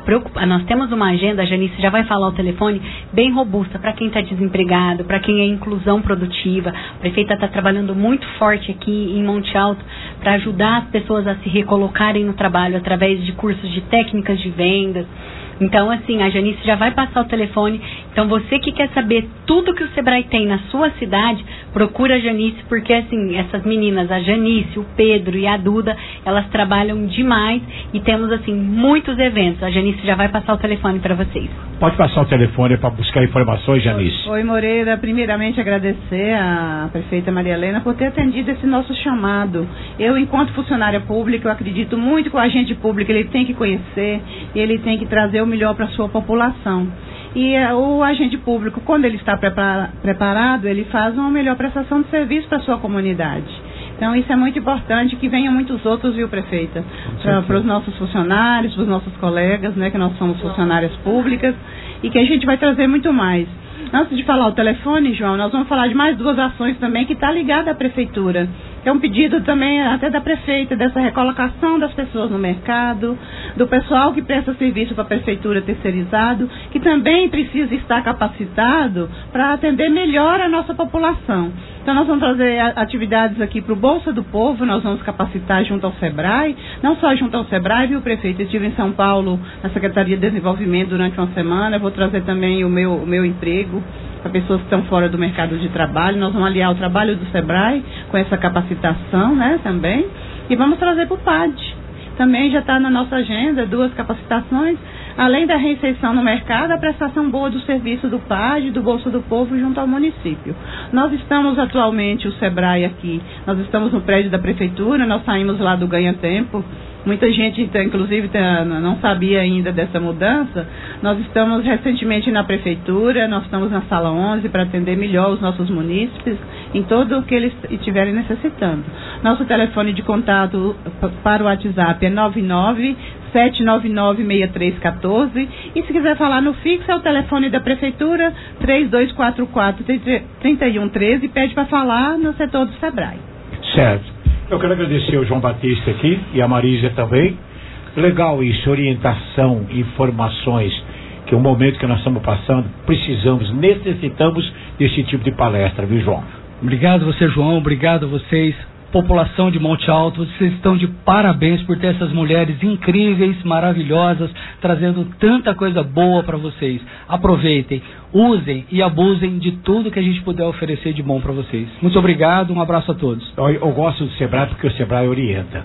Nós temos uma agenda, a Janice já vai falar o telefone, bem robusta para quem está desempregado, para quem é inclusão produtiva. A prefeita está trabalhando muito forte aqui em Monte Alto para ajudar as pessoas a se recolocarem no trabalho através de cursos de técnicas de vendas. Então, assim, a Janice já vai passar o telefone. Então, você que quer saber tudo que o Sebrae tem na sua cidade, procura a Janice, porque, assim, essas meninas, a Janice, o Pedro e a Duda, elas trabalham demais e temos, assim, muitos eventos. A Janice já vai passar o telefone para vocês. Pode passar o telefone para buscar informações, Janice. Oi, Moreira. Primeiramente, agradecer à prefeita Maria Helena por ter atendido esse nosso chamado. Eu, enquanto funcionária pública, eu acredito muito que o agente público ele tem que conhecer e ele tem que trazer o melhor para a sua população. E o agente público, quando ele está preparado, ele faz uma melhor prestação de serviço para a sua comunidade. Então, isso é muito importante, que venham muitos outros, viu, prefeita? Para os nossos funcionários, para os nossos colegas, né, que nós somos funcionárias públicas, e que a gente vai trazer muito mais. Antes de falar o telefone, João, nós vamos falar de mais 2 ações também que está ligada à prefeitura. É um pedido também até da prefeita, dessa recolocação das pessoas no mercado, do pessoal que presta serviço para a prefeitura terceirizado, que também precisa estar capacitado para atender melhor a nossa população. Então nós vamos trazer atividades aqui para o Bolsa do Povo, nós vamos capacitar junto ao Sebrae, não só junto ao Sebrae, viu, prefeito? Eu estive em São Paulo, na Secretaria de Desenvolvimento durante uma semana, eu vou trazer também o meu emprego para pessoas que estão fora do mercado de trabalho. Nós vamos aliar o trabalho do Sebrae com essa capacitação, né, também, e vamos trazer para o PAD. Também já está na nossa agenda 2 capacitações, além da reinserção no mercado, a prestação boa do serviço do PAD, do Bolsa do Povo junto ao município. Nós estamos atualmente, o Sebrae aqui, nós estamos no prédio da prefeitura, nós saímos lá do Ganha Tempo. Muita gente, inclusive, não sabia ainda dessa mudança. Nós estamos recentemente na prefeitura, nós estamos na sala 11 para atender melhor os nossos munícipes em tudo o que eles estiverem necessitando. Nosso telefone de contato para o WhatsApp é 99-799-6314 e se quiser falar no fixo é o telefone da prefeitura 3244-3113 e pede para falar no setor do Sebrae. Certo. Eu quero agradecer ao João Batista aqui e a Marisa também. Legal isso, orientação, informações, que é o momento que nós estamos passando, necessitamos desse tipo de palestra, viu, João? Obrigado você, João, obrigado a vocês, população de Monte Alto, vocês estão de parabéns por ter essas mulheres incríveis, maravilhosas, trazendo tanta coisa boa para vocês. Aproveitem, usem e abusem de tudo que a gente puder oferecer de bom para vocês. Muito obrigado, um abraço a todos. Eu gosto do Sebrae porque o Sebrae orienta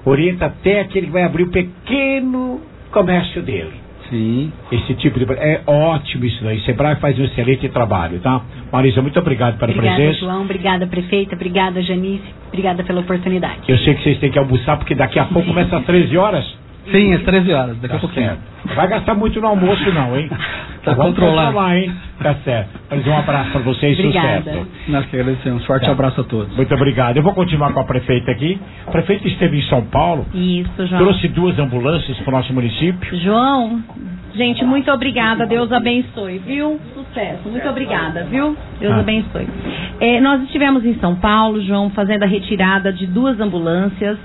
até aquele que vai abrir o pequeno comércio dele. Sim. Esse tipo de... É ótimo isso daí. Sebrae faz um excelente trabalho, tá? Marisa, muito obrigado pela presença. Obrigada, João. Obrigada, prefeita. Obrigada, Janice. Obrigada pela oportunidade. Eu sei que vocês têm que almoçar, porque daqui a pouco começa às 13 horas. Sim, às 13 horas, daqui a pouquinho. Certo. Vai gastar muito no almoço não, hein? Tá controlado. Lá, hein? Tá certo. Mas um abraço para vocês e sucesso. Nós que agradecemos. Forte abraço a todos. Muito obrigado. Eu vou continuar com a prefeita aqui. A prefeita esteve em São Paulo. Isso, João. Trouxe 2 ambulâncias para o nosso município. João, gente, muito obrigada. Deus abençoe, viu? Sucesso. Muito obrigada, viu? Deus abençoe. Nós estivemos em São Paulo, João, fazendo a retirada de 2 ambulâncias.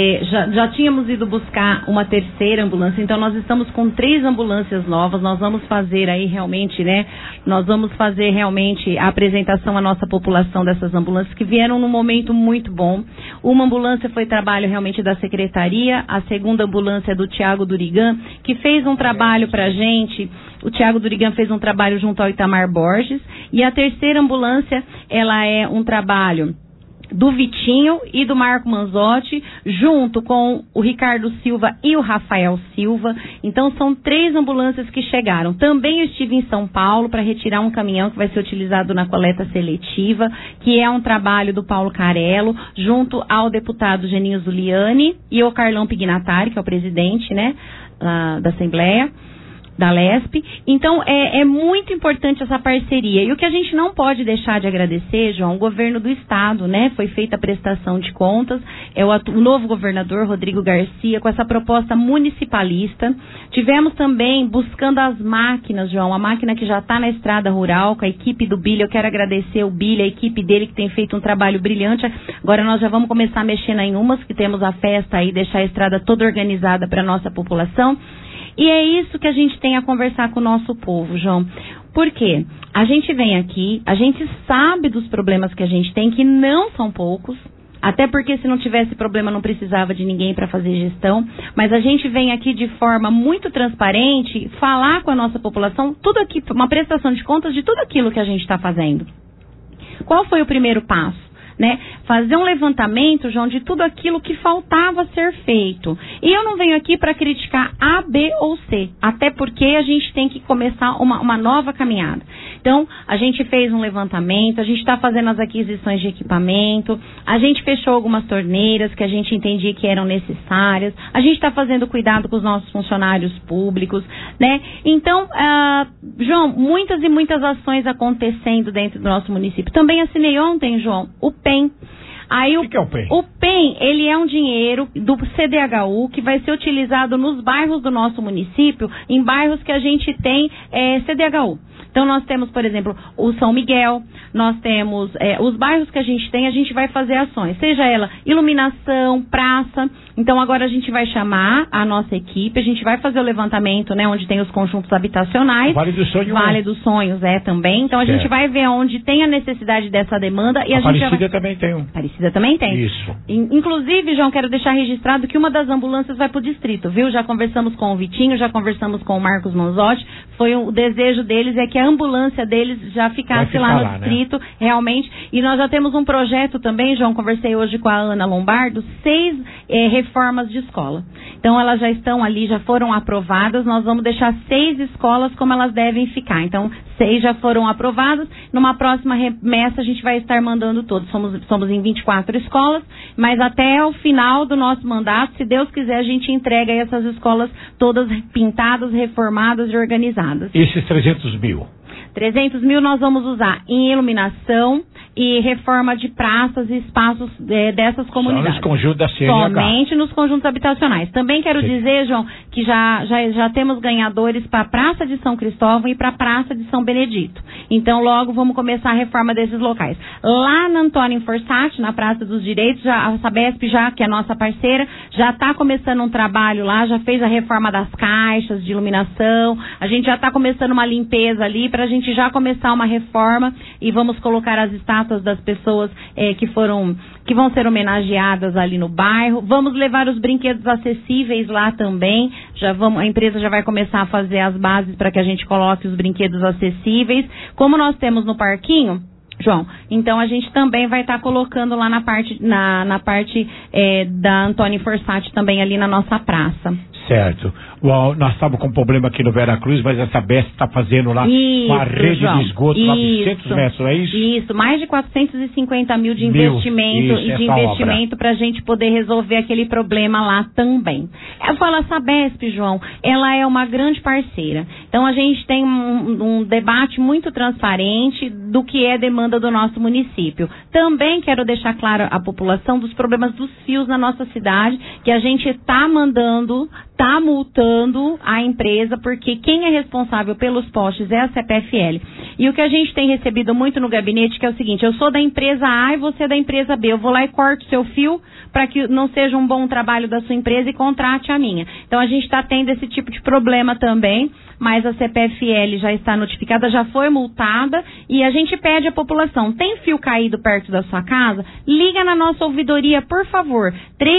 Já tínhamos ido buscar uma 3ª ambulância, então nós estamos com 3 ambulâncias novas. Nós vamos fazer aí realmente, né? Nós vamos fazer realmente a apresentação à nossa população dessas ambulâncias que vieram num momento muito bom. Uma ambulância foi trabalho realmente da secretaria, a 2ª ambulância é do Tiago Durigan, que fez um trabalho pra gente. O Tiago Durigan fez um trabalho junto ao Itamar Borges, e a 3ª ambulância, ela é um trabalho do Vitinho e do Marco Manzotti, junto com o Ricardo Silva e o Rafael Silva. Então são 3 ambulâncias que chegaram. Também eu estive em São Paulo para retirar um caminhão que vai ser utilizado na coleta seletiva, que é um trabalho do Paulo Carello, junto ao deputado Geninho Zuliani e o Carlão Pignatari, que é o presidente, né, da Assembleia. da Lesp. Então, é muito importante essa parceria. E o que a gente não pode deixar de agradecer, João, o governo do estado, né? Foi feita a prestação de contas, o novo governador, Rodrigo Garcia, com essa proposta municipalista. Tivemos também buscando as máquinas, João, a máquina que já está na estrada rural, com a equipe do Billy. Eu quero agradecer o Billy, a equipe dele, que tem feito um trabalho brilhante. Agora nós já vamos começar a mexer em umas, que temos a festa aí, deixar a estrada toda organizada para a nossa população. E é isso que a gente tem a conversar com o nosso povo, João. Por quê? A gente vem aqui, a gente sabe dos problemas que a gente tem, que não são poucos, até porque se não tivesse problema não precisava de ninguém para fazer gestão, mas a gente vem aqui de forma muito transparente falar com a nossa população, tudo aqui, uma prestação de contas de tudo aquilo que a gente está fazendo. Qual foi o primeiro passo? Né? Fazer um levantamento, João, de tudo aquilo que faltava ser feito. E eu não venho aqui para criticar A, B ou C, até porque a gente tem que começar uma nova caminhada. Então, a gente fez um levantamento, a gente está fazendo as aquisições de equipamento, a gente fechou algumas torneiras que a gente entendia que eram necessárias, a gente está fazendo cuidado com os nossos funcionários públicos, né? Então, João, muitas e muitas ações acontecendo dentro do nosso município. Também assinei ontem, João, o PEN. Aí o que é o PEN? O PEN, ele é um dinheiro do CDHU que vai ser utilizado nos bairros do nosso município, em bairros que a gente tem CDHU. Então, nós temos, por exemplo, o São Miguel, nós temos os bairros que a gente vai fazer ações, seja ela iluminação, praça. Então, agora a gente vai chamar a nossa equipe, a gente vai fazer o levantamento, né, onde tem os conjuntos habitacionais. Vale dos Sonhos. Vale dos Sonhos, também. Então, a gente vai ver onde tem a necessidade dessa demanda. E a gente Aparecida também tem um. Aparecida também tem. Isso. Inclusive, João, quero deixar registrado que uma das ambulâncias vai para o distrito, viu? Já conversamos com o Vitinho, já conversamos com o Marcos Manzotti. O desejo deles é que a ambulância deles já ficasse lá no distrito, né? Realmente. E nós já temos um projeto também, João, conversei hoje com a Ana Lombardo, 6 reformas de escola. Então, elas já estão ali, já foram aprovadas, nós vamos deixar 6 escolas como elas devem ficar. Então, 6 já foram aprovadas, numa próxima remessa a gente vai estar mandando todos. Somos em 24 escolas, mas até o final do nosso mandato, se Deus quiser, a gente entrega essas escolas todas pintadas, reformadas e organizadas. Esses 300 mil? 300 mil nós vamos usar em iluminação e reforma de praças e espaços dessas comunidades. Só nos conjuntos da CNH. Somente nos conjuntos habitacionais. Também quero dizer, João, que já temos ganhadores para a Praça de São Cristóvão e para a Praça de São Benedito. Então, logo vamos começar a reforma desses locais. Lá na Antônio Forsatti, na Praça dos Direitos, a Sabesp, que é a nossa parceira, já está começando um trabalho lá, já fez a reforma das caixas de iluminação, a gente já está começando uma limpeza ali para a gente já começar uma reforma e vamos colocar as estátuas das pessoas que vão ser homenageadas ali no bairro. Vamos levar os brinquedos acessíveis lá também. A empresa já vai começar a fazer as bases para que a gente coloque os brinquedos acessíveis. Como nós temos no parquinho, João, então a gente também vai estar colocando lá na parte da Antônio Forsatti também ali na nossa praça. Certo. Nós estávamos com um problema aqui no Veracruz, mas essa BEST está fazendo lá com a rede de esgoto, 900 metros, é isso? Isso, mais de 450 mil de investimento para a gente poder resolver aquele problema lá também. Eu falo, a Sabesp, João, ela é uma grande parceira. Então a gente tem um debate muito transparente do que é demanda do nosso município. Também quero deixar claro à população dos problemas dos fios na nossa cidade, que a gente está multando a empresa, porque quem é responsável pelos postes é a CPFL. E o que a gente tem recebido muito no gabinete, que é o seguinte: eu sou da empresa A e você é da empresa B, eu vou lá e corto seu fio para que não seja um bom trabalho da sua empresa e contrate a minha. Então a gente está tendo esse tipo de problema também, mas a CPFL já está notificada, já foi multada, e a gente pede à população: tem fio caído perto da sua casa? Liga na nossa ouvidoria, por favor,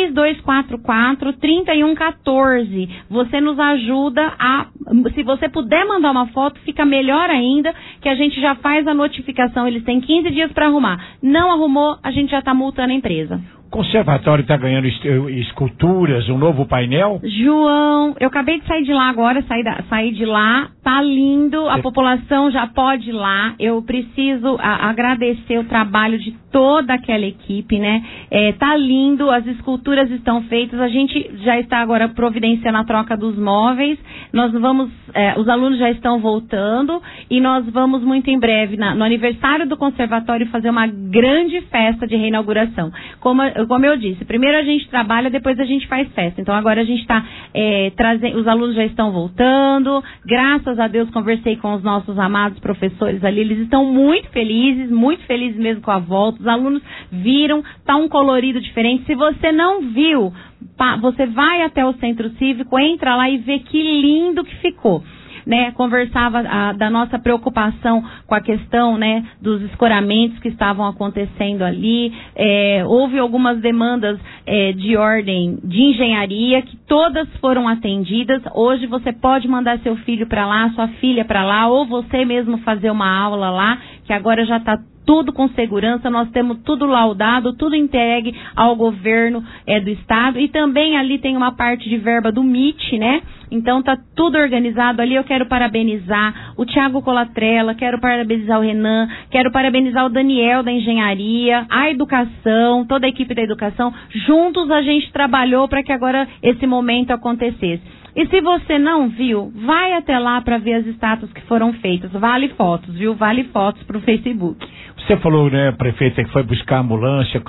3244-3114. Você nos ajuda se você puder mandar uma foto, fica melhor ainda, que a gente já faz a notificação. Eles têm 15 dias para arrumar. Não arrumou, a gente já está multando a empresa. conservatório está ganhando esculturas, um novo painel? João, eu acabei de sair de lá agora, saí de lá, tá lindo, a população já pode ir lá. Eu preciso agradecer o trabalho de toda aquela equipe, né? Tá lindo, as esculturas estão feitas, a gente já está agora providenciando a troca dos móveis, nós vamos, os alunos já estão voltando e nós vamos muito em breve, no aniversário do conservatório, fazer uma grande festa de reinauguração. Como eu disse, primeiro a gente trabalha, depois a gente faz festa. Então agora a gente está trazendo, os alunos já estão voltando, graças a Deus conversei com os nossos amados professores ali, eles estão muito felizes mesmo com a volta, os alunos viram, tá um colorido diferente. Se você não viu, você vai até o Centro Cívico, entra lá e vê que lindo que ficou. Né, conversava da nossa preocupação com a questão, né, dos escoramentos que estavam acontecendo ali. Houve algumas demandas de ordem de engenharia que todas foram atendidas. Hoje você pode mandar seu filho para lá, sua filha para lá, ou você mesmo fazer uma aula lá, que agora já está tudo com segurança, nós temos tudo laudado, tudo entregue ao governo do estado, e também ali tem uma parte de verba do MIT, né? Então tá tudo organizado ali. Eu quero parabenizar o Thiago Colatrella, quero parabenizar o Renan, quero parabenizar o Daniel da engenharia, a educação, toda a equipe da educação. Juntos a gente trabalhou para que agora esse momento acontecesse. E se você não viu, vai até lá para ver as estátuas que foram feitas. Vale fotos, viu? Vale fotos para o Facebook. Você falou, né, prefeita, que foi buscar ambulância.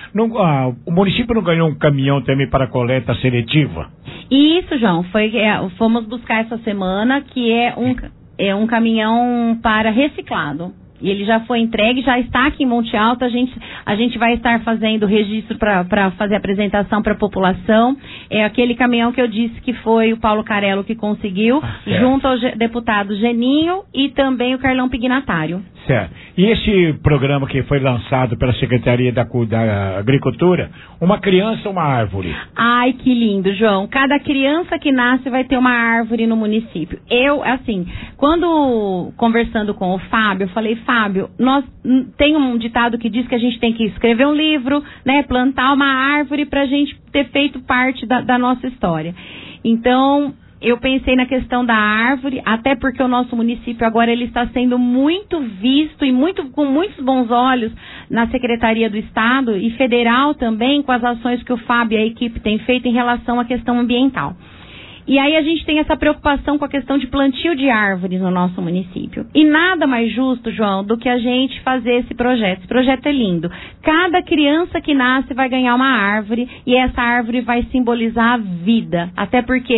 O município não ganhou um caminhão também para coleta seletiva? Isso, João. Fomos buscar essa semana, que é um caminhão para reciclado. E ele já foi entregue, já está aqui em Monte Alto. A gente vai estar fazendo registro para fazer apresentação para a população. É aquele caminhão que eu disse que foi o Paulo Carello que conseguiu, junto ao deputado Geninho e também o Carlão Pignatário. Certo. E esse programa que foi lançado pela Secretaria da Agricultura, Uma Criança, Uma Árvore. Ai, que lindo, João. Cada criança que nasce vai ter uma árvore no município. Quando conversando com o Fábio, eu falei, Fábio, tem um ditado que diz que a gente tem que escrever um livro, né, plantar uma árvore para a gente ter feito parte da nossa história. Então, eu pensei na questão da árvore, até porque o nosso município agora ele está sendo muito visto e com muitos bons olhos na Secretaria do Estado e federal também, com as ações que o Fábio e a equipe têm feito em relação à questão ambiental. E aí a gente tem essa preocupação com a questão de plantio de árvores no nosso município. E nada mais justo, João, do que a gente fazer esse projeto. Esse projeto é lindo. Cada criança que nasce vai ganhar uma árvore e essa árvore vai simbolizar a vida. Até porque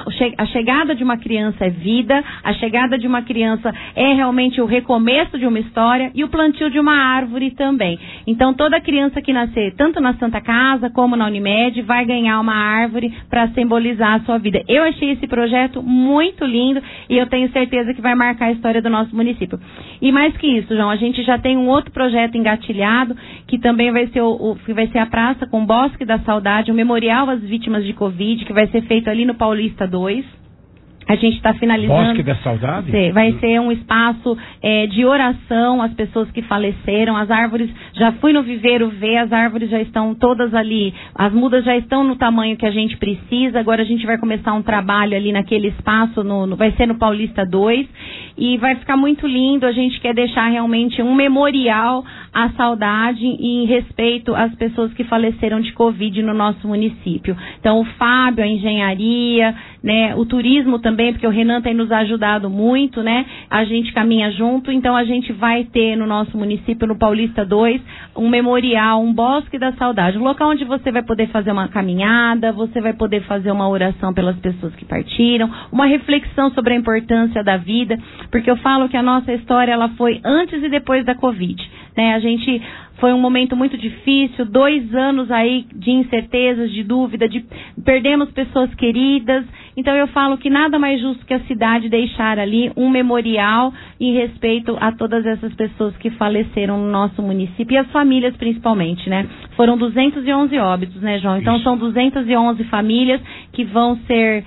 a chegada de uma criança é vida, a chegada de uma criança é realmente o recomeço de uma história e o plantio de uma árvore também. Então toda criança que nascer, tanto na Santa Casa como na Unimed, vai ganhar uma árvore para simbolizar a sua vida. Eu achei esse projeto muito lindo e eu tenho certeza que vai marcar a história do nosso município. E mais que isso, João, a gente já tem um outro projeto engatilhado, que também vai ser a praça com Bosque da Saudade, um memorial às vítimas de Covid, que vai ser feito ali no Paulista 2. A gente está finalizando. Bosque da Saudade? Vai ser um espaço de oração às pessoas que faleceram. As árvores, já fui no viveiro ver, as árvores já estão todas ali, as mudas já estão no tamanho que a gente precisa. Agora a gente vai começar um trabalho ali naquele espaço, vai ser no Paulista 2, e vai ficar muito lindo. A gente quer deixar realmente um memorial à saudade e em respeito às pessoas que faleceram de Covid no nosso município. Então o Fábio, a engenharia, né, o turismo também, porque o Renan tem nos ajudado muito, né? A gente caminha junto, então a gente vai ter no nosso município, no Paulista 2, um memorial, um Bosque da Saudade, um local onde você vai poder fazer uma caminhada, você vai poder fazer uma oração pelas pessoas que partiram, uma reflexão sobre a importância da vida, porque eu falo que a nossa história, ela foi antes e depois da Covid, né? Foi um momento muito difícil, 2 anos aí de incertezas, de dúvida, perdemos pessoas queridas. Então eu falo que nada mais justo que a cidade deixar ali um memorial em respeito a todas essas pessoas que faleceram no nosso município e as famílias principalmente, né? Foram 211 óbitos, né, João? Então são 211 famílias que vão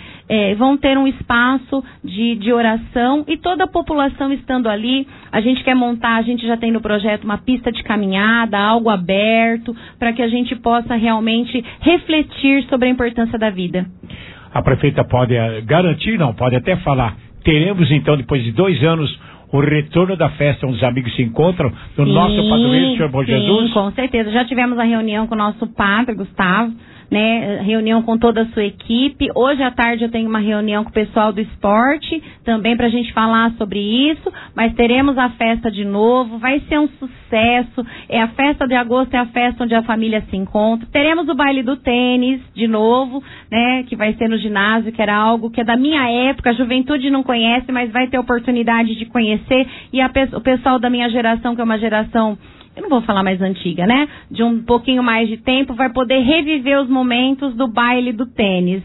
ter um espaço de oração, e toda a população estando ali. A gente quer montar, a gente já tem no projeto uma pista de caminhada, algo aberto, para que a gente possa realmente refletir sobre a importância da vida. A prefeita pode garantir, não, pode até falar. Teremos então, depois de 2 anos, o retorno da festa onde os amigos se encontram no nosso padroeiro, Senhor Bom Jesus? Sim, com certeza. Já tivemos a reunião com o nosso padre, Gustavo, né? Reunião com toda a sua equipe. Hoje à tarde eu tenho uma reunião com o pessoal do esporte, também pra gente falar sobre isso, mas teremos a festa de novo, vai ser um sucesso. A festa de agosto é a festa onde a família se encontra. Teremos o baile do tênis de novo, né? Que vai ser no ginásio, que era algo que é da minha época, a juventude não conhece, mas vai ter oportunidade de conhecer, e o pessoal da minha geração, que é uma geração, eu não vou falar mais antiga, né? De um pouquinho mais de tempo, vai poder reviver os momentos do baile do tênis.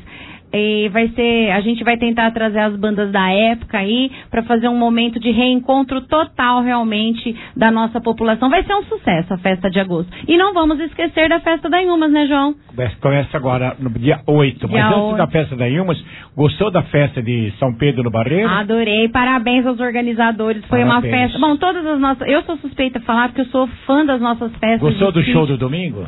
E a gente vai tentar trazer as bandas da época aí, para fazer um momento de reencontro total, realmente, da nossa população. Vai ser um sucesso a festa de agosto. E não vamos esquecer da festa da Inhumas, né, João? Começa agora no dia 8. Mas antes da festa da Inhumas, gostou da festa de São Pedro no Barreiro? Adorei, parabéns aos organizadores. Foi uma festa. Bom, todas as nossas. Eu sou suspeita de falar porque eu sou fã das nossas festas. Gostou do show do domingo?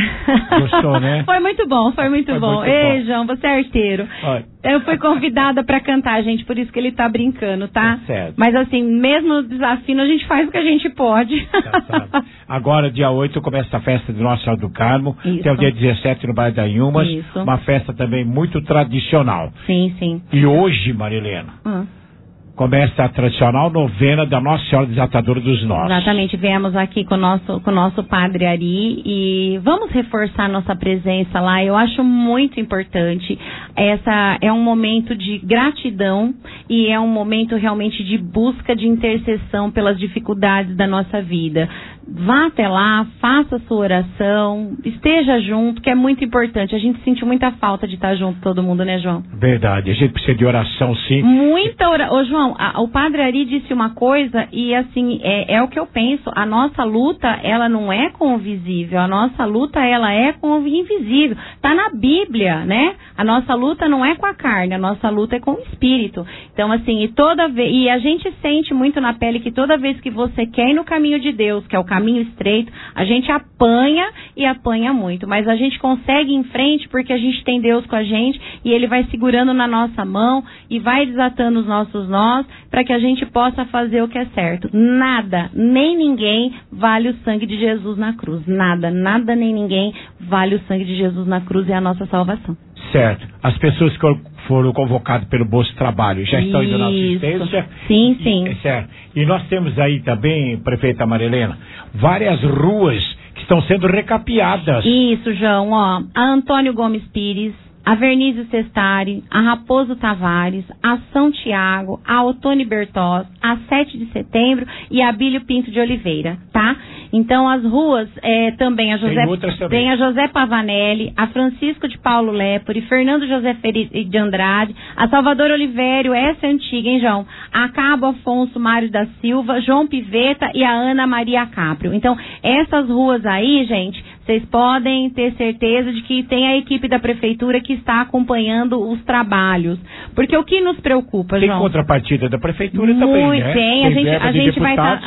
Gostou, né? Foi muito bom, foi muito bom. Ei, João, você é arteiro. Olha. Eu fui convidada pra cantar, gente, por isso que ele tá brincando, tá? Certo. Mas assim, mesmo desafio, a gente faz o que a gente pode. Tá. Agora, dia 8, começa a festa do Nossa Senhora do Carmo, isso. Até o dia 17 no bairro da Inhumas. Isso. Uma festa também muito tradicional. Sim, sim. E hoje, Marilena, começa a tradicional novena da Nossa Senhora Desatadora dos Nós. Exatamente, viemos aqui com o nosso Padre Ari e vamos reforçar nossa presença lá. Eu acho muito importante. Essa é um momento de gratidão e é um momento realmente de busca de intercessão pelas dificuldades da nossa vida. Vá até lá, faça a sua oração, esteja junto, que é muito importante. A gente sente muita falta de estar junto todo mundo, né, João? Verdade, a gente precisa de oração, sim. Muita oração. Ô, João, o Padre Ari disse uma coisa e, assim, é o que eu penso. A nossa luta, ela não é com o visível. A nossa luta, ela é com o invisível. Tá na Bíblia, né? A nossa luta não é com a carne, a nossa luta é com o Espírito. Então, assim, e a gente sente muito na pele que toda vez que você quer ir no caminho de Deus, que é o caminho estreito, a gente apanha e apanha muito, mas a gente consegue ir em frente porque a gente tem Deus com a gente e Ele vai segurando na nossa mão e vai desatando os nossos nós para que a gente possa fazer o que é certo. Nada, nem ninguém vale o sangue de Jesus na cruz. Nada nem ninguém vale o sangue de Jesus na cruz e a nossa salvação. Certo. As pessoas que foram convocadas pelo Bolsa Trabalho já estão indo na assistência? Sim, sim. Certo. E nós temos aí também, prefeita Marilena, várias ruas que estão sendo recapeadas. Isso, João. Ó, a Antônio Gomes Pires, a Vernísio Sestari, a Raposo Tavares, a São Tiago, a Otone Bertós, a 7 de setembro e a Abílio Pinto de Oliveira, tá? Então as ruas também, tem a José Pavanelli, a Francisco de Paulo Lepore, Fernando José Ferreira de Andrade, a Salvador Olivério, essa é antiga, hein, João? A Cabo Afonso Mário da Silva, João Piveta e a Ana Maria Caprio. Então, essas ruas aí, gente, vocês podem ter certeza de que tem a equipe da prefeitura que está acompanhando os trabalhos. Porque o que nos preocupa, João? Tem contrapartida da prefeitura também, né? Tem, a gente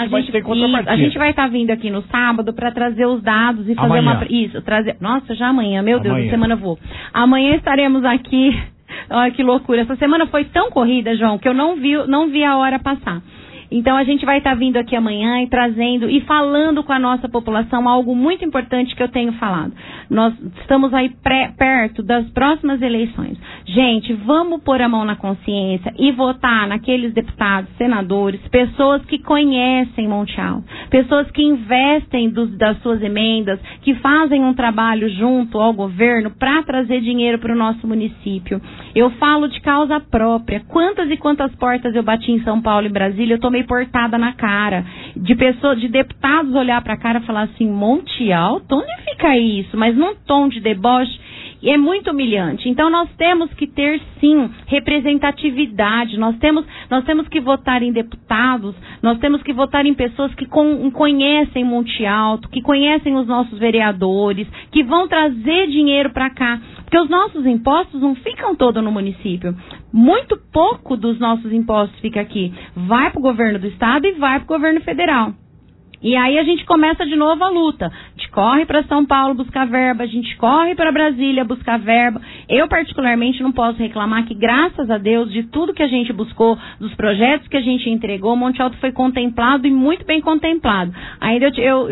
vai estar vindo aqui no sábado para trazer os dados e fazer Nossa, já amanhã, meu Deus, semana eu vou. Amanhã estaremos aqui. Olha que loucura. Essa semana foi tão corrida, João, que eu não vi a hora passar. Então a gente vai estar vindo aqui amanhã e trazendo e falando com a nossa população algo muito importante que eu tenho falado. Nós estamos aí perto das próximas eleições. Gente, vamos pôr a mão na consciência e votar naqueles deputados, senadores, pessoas que conhecem Monte Alto, pessoas que investem das suas emendas, que fazem um trabalho junto ao governo para trazer dinheiro para o nosso município. Eu falo de causa própria. Quantas e quantas portas eu bati em São Paulo e Brasília, eu tomei portada na cara, de deputados olhar para a cara e falar assim, Monte Alto, onde fica isso? Mas num tom de deboche, e é muito humilhante. Então nós temos que ter, sim, representatividade, nós temos que votar em deputados, nós temos que votar em pessoas que conhecem Monte Alto, que conhecem os nossos vereadores, que vão trazer dinheiro para cá. Porque os nossos impostos não ficam todos no município. Muito pouco dos nossos impostos fica aqui. Vai para o governo do estado e vai para o governo federal. E aí a gente começa de novo a luta. A gente corre para São Paulo buscar verba, a gente corre para Brasília buscar verba. Eu, particularmente, não posso reclamar que, graças a Deus, de tudo que a gente buscou, dos projetos que a gente entregou, Monte Alto foi contemplado e muito bem contemplado. Ainda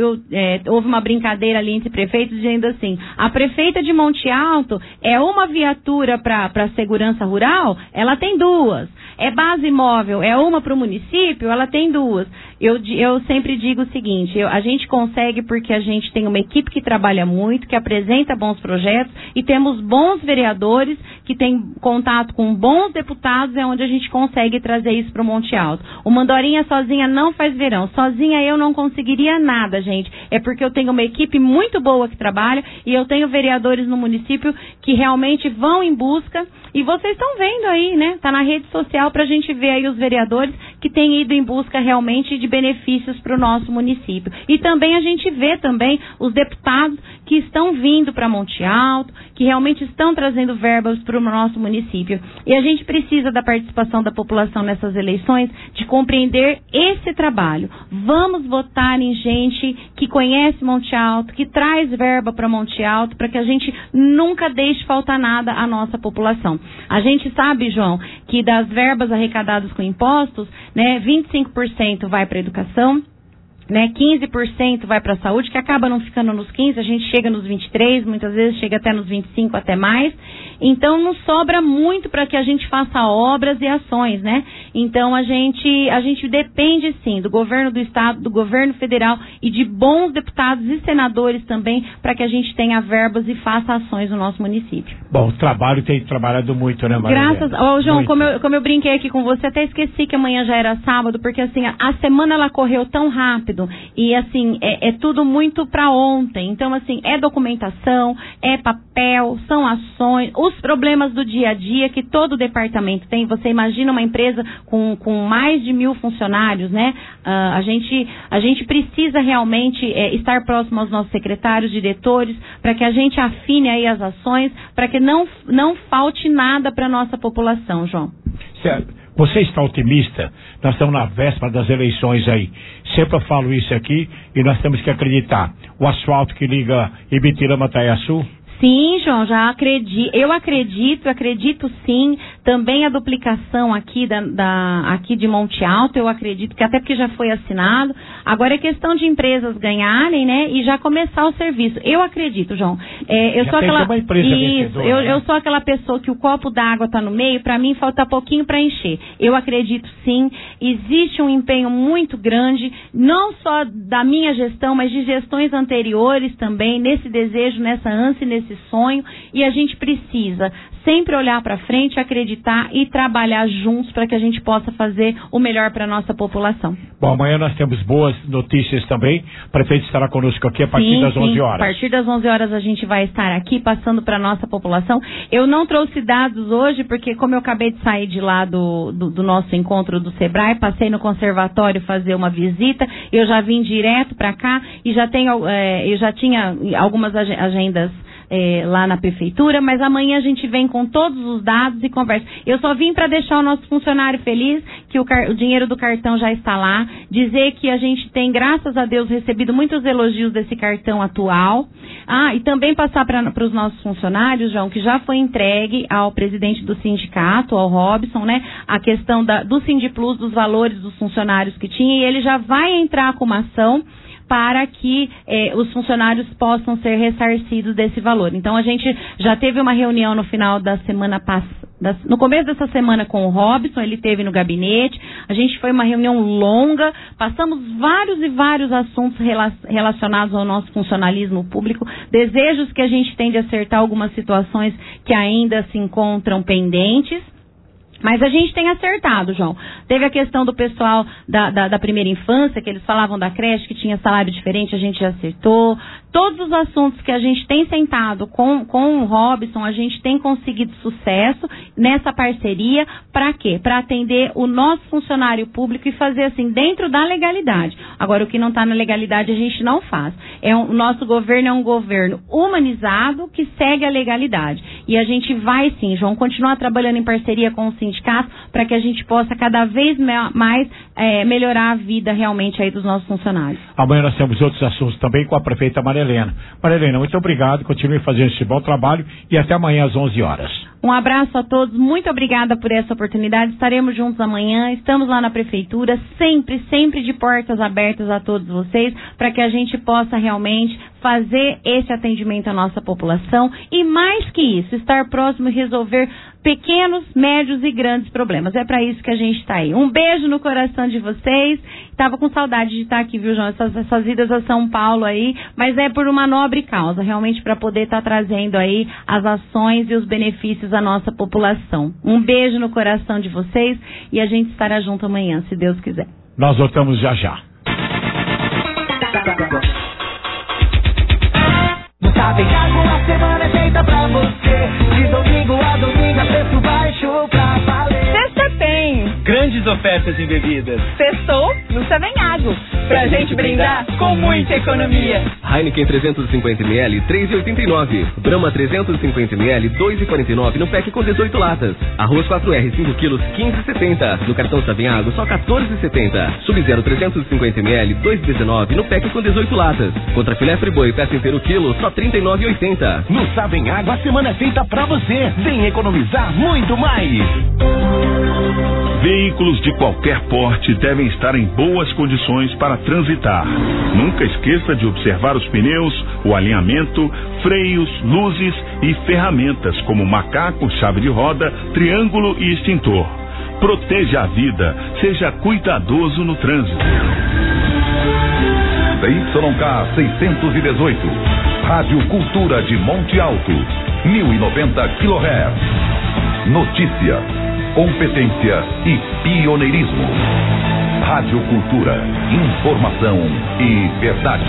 houve uma brincadeira ali entre prefeitos dizendo assim, a prefeita de Monte Alto é uma viatura para a segurança rural, ela tem 2. É base móvel, é uma para o município, ela tem 2. Eu sempre digo o seguinte, a gente consegue porque a gente tem uma equipe que trabalha muito, que apresenta bons projetos e temos bons vereadores que têm contato com bons deputados, é onde a gente consegue trazer isso para o Monte Alto. O Mandorinha sozinha não faz verão, sozinha eu não conseguiria nada, gente. É porque eu tenho uma equipe muito boa que trabalha e eu tenho vereadores no município que realmente vão em busca e vocês estão vendo aí, né? Tá na rede social pra gente ver aí os vereadores que têm ido em busca realmente de benefícios para o nosso município. E também a gente vê também os deputados que estão vindo para Monte Alto, que realmente estão trazendo verbas para o nosso município. E a gente precisa da participação da população nessas eleições, de compreender esse trabalho. Vamos votar em gente que conhece Monte Alto, que traz verba para Monte Alto, para que a gente nunca deixe faltar nada à nossa população. A gente sabe, João, que das verbas arrecadadas com impostos, né, 25% vai para a educação, né, 15% vai para a saúde, que acaba não ficando nos 15%, a gente chega nos 23%, muitas vezes chega até nos 25%, até mais. Então, não sobra muito para que a gente faça obras e ações, né? Então, a gente depende, sim, do governo do estado, do governo federal e de bons deputados e senadores também, para que a gente tenha verbas e faça ações no nosso município. Bom, o trabalho tem trabalhado muito, né, Maria? Graças... João, como eu brinquei aqui com você, até esqueci que amanhã já era sábado, porque, assim, a semana ela correu tão rápido e, assim, é tudo muito para ontem. Então, assim, é documentação, é papel, são ações, os problemas do dia a dia que todo departamento tem. Você imagina uma empresa com mais de 1.000 funcionários, né? A gente precisa realmente estar próximo aos nossos secretários, diretores, para que a gente afine aí as ações, para que não falte nada para a nossa população, João. Certo. Você está otimista? Nós estamos na véspera das eleições aí. Sempre eu falo isso aqui e nós temos que acreditar. O asfalto que liga Ibitirama a Taiaçu? Sim, João, já acredito. Eu acredito sim. Também a duplicação aqui aqui de Monte Alto, eu acredito que até porque já foi assinado. Agora é questão de empresas ganharem, né, e já começar o serviço. Eu acredito, João. Eu sou aquela eu sou aquela pessoa que o copo d'água está no meio, para mim falta pouquinho para encher. Eu acredito sim. Existe um empenho muito grande, não só da minha gestão, mas de gestões anteriores também, nesse desejo, nessa ânsia, nesse sonho, e a gente precisa sempre olhar para frente, acreditar e trabalhar juntos para que a gente possa fazer o melhor para a nossa população. Bom, amanhã nós temos boas notícias também. O prefeito estará conosco aqui a partir das 11 horas. A partir das 11 horas a gente vai estar aqui passando para a nossa população. Eu não trouxe dados hoje porque, como eu acabei de sair de lá do nosso encontro do Sebrae, passei no conservatório fazer uma visita, eu já vim direto para cá e eu já tinha algumas agendas lá na prefeitura, mas amanhã a gente vem com todos os dados e conversa. Eu só vim para deixar o nosso funcionário feliz, que o dinheiro do cartão já está lá, dizer que a gente tem, graças a Deus, recebido muitos elogios desse cartão atual. E também passar para os nossos funcionários, João, que já foi entregue ao presidente do sindicato, ao Robson, né, a questão do Sindiplus, dos valores dos funcionários que tinha, e ele já vai entrar com uma ação para que os funcionários possam ser ressarcidos desse valor. Então, a gente já teve uma reunião no final da semana passada, no começo dessa semana com o Robson, ele esteve no gabinete, a gente foi uma reunião longa, passamos vários e vários assuntos relacionados ao nosso funcionalismo público, desejos que a gente tem de acertar algumas situações que ainda se encontram pendentes. Mas a gente tem acertado, João. Teve a questão do pessoal da primeira infância, que eles falavam da creche, que tinha salário diferente, a gente já acertou. Todos os assuntos que a gente tem sentado com o Robson, a gente tem conseguido sucesso nessa parceria. Para quê? Para atender o nosso funcionário público e fazer assim, dentro da legalidade. Agora, o que não está na legalidade, a gente não faz. O nosso governo é um governo humanizado que segue a legalidade. e a gente vai sim, João, continuar trabalhando em parceria com o sindicato para que a gente possa cada vez mais melhorar a vida realmente aí dos nossos funcionários. Amanhã nós temos outros assuntos também com a prefeita Maria Helena. Maria Helena, muito obrigado, continue fazendo esse bom trabalho e até amanhã às 11 horas. Um abraço a todos, muito obrigada por essa oportunidade, estaremos juntos amanhã, estamos lá na prefeitura, sempre de portas abertas a todos vocês, para que a gente possa realmente fazer esse atendimento à nossa população e mais que isso, estar próximo e resolver pequenos, médios e grandes problemas. É para isso que a gente está aí. Um beijo no coração de vocês. Estava com saudade de estar aqui, viu, João? Essas idas a São Paulo aí, mas é por uma nobre causa, realmente para poder estar trazendo aí as ações e os benefícios à nossa população. Um beijo no coração de vocês e a gente estará junto amanhã, se Deus quiser. Nós voltamos já. No Sabe Água, a semana é feita pra você. De domingo a domingo, a preço baixo pra valer. Sexta tem grandes ofertas em bebidas. Sextou no Sabem Água. Pra gente brindar com muita economia. Heineken 350ml, 3,89. Brahma 350ml, 2,49 no pack com 18 latas. Arroz 4R, 5 quilos, 15,70. No cartão Sabem Água, só 14,70. Sub-Zero 350ml, 2,19 no pack com 18 latas. Contra filé friboi, peça inteiro quilo, só 39,80. No Sabem Água, a semana é feita pra você. Vem economizar muito mais. Veículos de qualquer porte devem estar em boas condições para transitar. Nunca esqueça de observar os pneus, o alinhamento, freios, luzes e ferramentas como macaco, chave de roda, triângulo e extintor. Proteja a vida, seja cuidadoso no trânsito. ZYK 618, Rádio Cultura de Monte Alto, 1090 kHz. Notícia, competência e pioneirismo. Rádio Cultura, informação e verdade.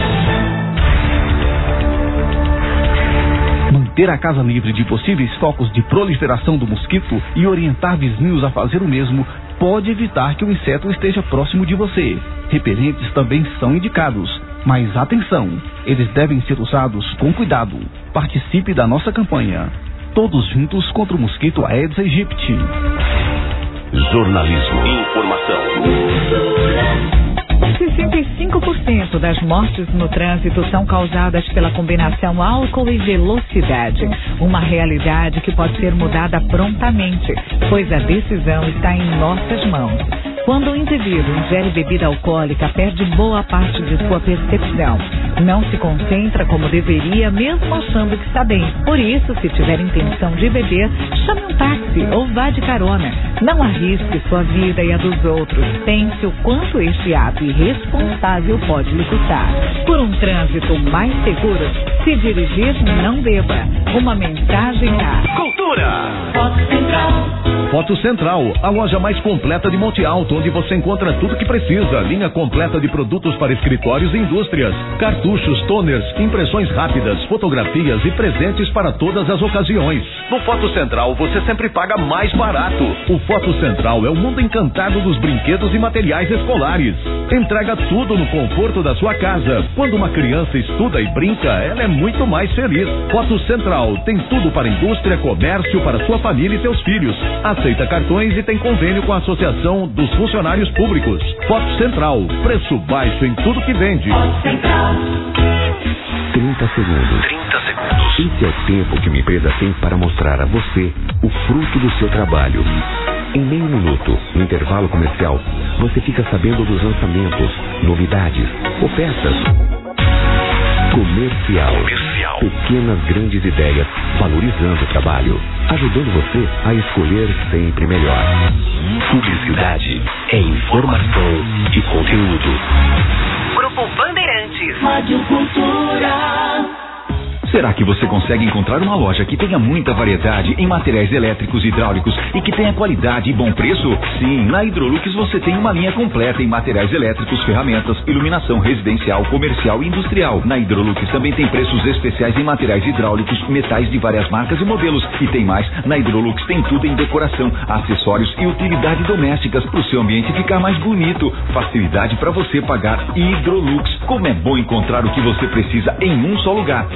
Manter a casa livre de possíveis focos de proliferação do mosquito e orientar vizinhos a fazer o mesmo pode evitar que o inseto esteja próximo de você. Repelentes também são indicados, mas atenção, eles devem ser usados com cuidado. Participe da nossa campanha. Todos juntos contra o mosquito Aedes aegypti. Jornalismo. Informação. 65% das mortes no trânsito são causadas pela combinação álcool e velocidade. Uma realidade que pode ser mudada prontamente, pois a decisão está em nossas mãos. Quando o indivíduo ingere bebida alcoólica, perde boa parte de sua percepção. Não se concentra como deveria, mesmo achando que está bem. Por isso, se tiver intenção de beber, chame um táxi ou vá de carona. Não arrisque sua vida e a dos outros. Pense o quanto este ato irresponsável pode lhe custar. Por um trânsito mais seguro, se dirigir, não beba. Uma mensagem a Cultura. Foto Central. Foto Central, a loja mais completa de Monte Alto, onde você encontra tudo que precisa. Linha completa de produtos para escritórios e indústrias. Cartuchos, toners, impressões rápidas, fotografias e presentes para todas as ocasiões. No Foto Central, você sempre paga mais barato. O Foto Central é o mundo encantado dos brinquedos e materiais escolares. Entrega tudo no conforto da sua casa. Quando uma criança estuda e brinca, ela é muito mais feliz. Foto Central tem tudo para indústria, comércio, para sua família e seus filhos. Aceita cartões e tem convênio com a Associação dos Funcionários Públicos. Foto Central, preço baixo em tudo que vende. 30 segundos. Esse é o tempo que uma empresa tem para mostrar a você o fruto do seu trabalho. Em meio minuto, no intervalo comercial, você fica sabendo dos lançamentos, novidades, ofertas. Comercial. Pequenas grandes ideias, valorizando o trabalho, ajudando você a escolher sempre melhor. Publicidade é informação e conteúdo. Grupo Bandeirantes. Rádio Cultura. Será que você consegue encontrar uma loja que tenha muita variedade em materiais elétricos e hidráulicos e que tenha qualidade e bom preço? Sim, na Hidrolux você tem uma linha completa em materiais elétricos, ferramentas, iluminação residencial, comercial e industrial. Na Hidrolux também tem preços especiais em materiais hidráulicos, metais de várias marcas e modelos. E tem mais, na Hidrolux tem tudo em decoração, acessórios e utilidades domésticas para o seu ambiente ficar mais bonito. Facilidade para você pagar. Hidrolux. Como é bom encontrar o que você precisa em um só lugar. Hidrolux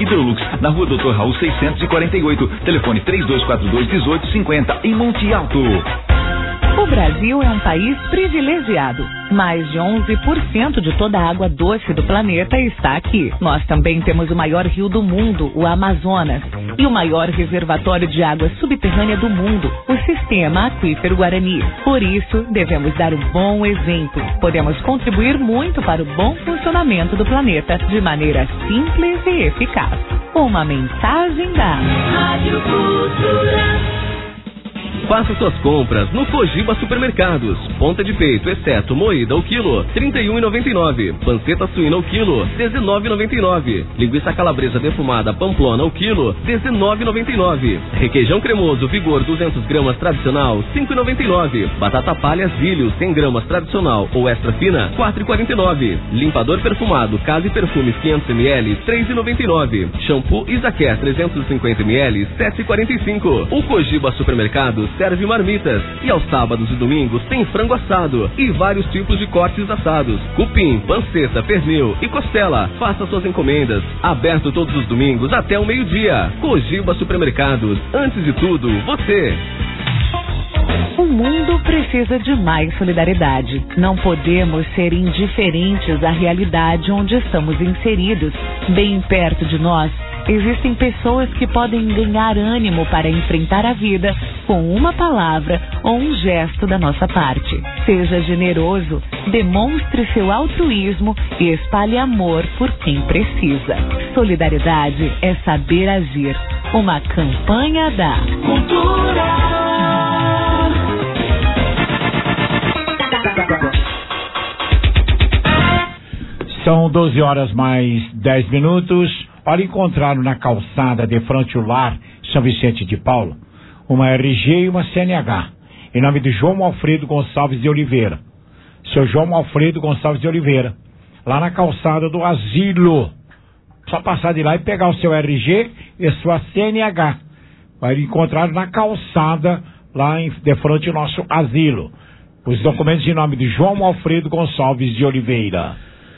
na Rua Doutor Raul 648, telefone 3242-1850, em Monte Alto. O Brasil é um país privilegiado. Mais de 11% de toda a água doce do planeta está aqui. Nós também temos o maior rio do mundo, o Amazonas, e o maior reservatório de água subterrânea do mundo, o Sistema Aquífero Guarani. Por isso, devemos dar um bom exemplo. Podemos contribuir muito para o bom funcionamento do planeta de maneira simples e eficaz. Uma mensagem da Rádio Cultura. Faça suas compras no Cogiba Supermercados. Ponta de peito, exceto moída ao quilo, R$ 31,99. Panceta suína ao quilo, R$ 19,99. Linguiça calabresa defumada Pamplona ao quilo, R$ 19,99. Requeijão cremoso Vigor 200 gramas tradicional, R$ 5,99. Batata palha Zílio 100 gramas tradicional ou extra fina, R$ 4,49. Limpador perfumado Casa e Perfumes 500 ml, R$ 3,99. Shampoo Isaquer 350 ml, R$ 7,45. O Cogiba Supermercados serve marmitas e aos sábados e domingos tem frango assado e vários tipos de cortes assados, cupim, panceta, pernil e costela. Faça suas encomendas. Aberto todos os domingos até o meio-dia. Cogiba Supermercados. Antes de tudo, você. O mundo precisa de mais solidariedade. Não podemos ser indiferentes à realidade onde estamos inseridos. Bem perto de nós, existem pessoas que podem ganhar ânimo para enfrentar a vida com uma palavra ou um gesto da nossa parte. Seja generoso, demonstre seu altruísmo e espalhe amor por quem precisa. Solidariedade é saber agir. Uma campanha da Cultura. São 12 horas mais 10 minutos. Olha, encontraram na calçada de frente ao lar São Vicente de Paulo uma RG e uma CNH, em nome de João Alfredo Gonçalves de Oliveira. Seu João Alfredo Gonçalves de Oliveira, lá na calçada do asilo. Só passar de lá e pegar o seu RG e sua CNH. Vai encontrar na calçada, lá de frente ao nosso asilo. Os documentos em nome de João Alfredo Gonçalves de Oliveira.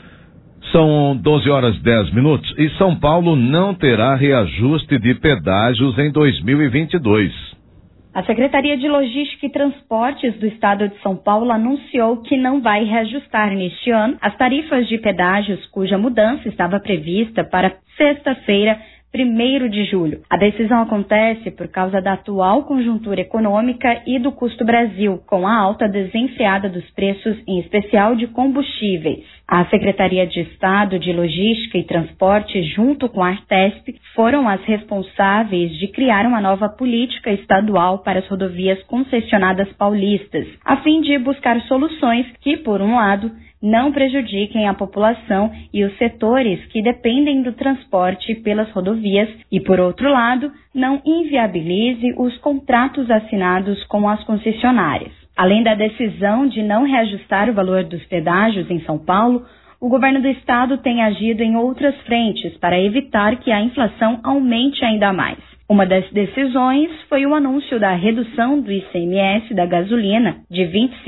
São 12 horas 10 minutos e São Paulo não terá reajuste de pedágios em 2022. A Secretaria de Logística e Transportes do Estado de São Paulo anunciou que não vai reajustar neste ano as tarifas de pedágios cuja mudança estava prevista para sexta-feira, 1º de julho. A decisão acontece por causa da atual conjuntura econômica e do custo Brasil, com a alta desenfreada dos preços, em especial de combustíveis. A Secretaria de Estado de Logística e Transporte, junto com a Artesp, foram as responsáveis de criar uma nova política estadual para as rodovias concessionadas paulistas, a fim de buscar soluções que, por um lado, não prejudiquem a população e os setores que dependem do transporte pelas rodovias e, por outro lado, não inviabilize os contratos assinados com as concessionárias. Além da decisão de não reajustar o valor dos pedágios em São Paulo, o governo do estado tem agido em outras frentes para evitar que a inflação aumente ainda mais. Uma das decisões foi o anúncio da redução do ICMS da gasolina de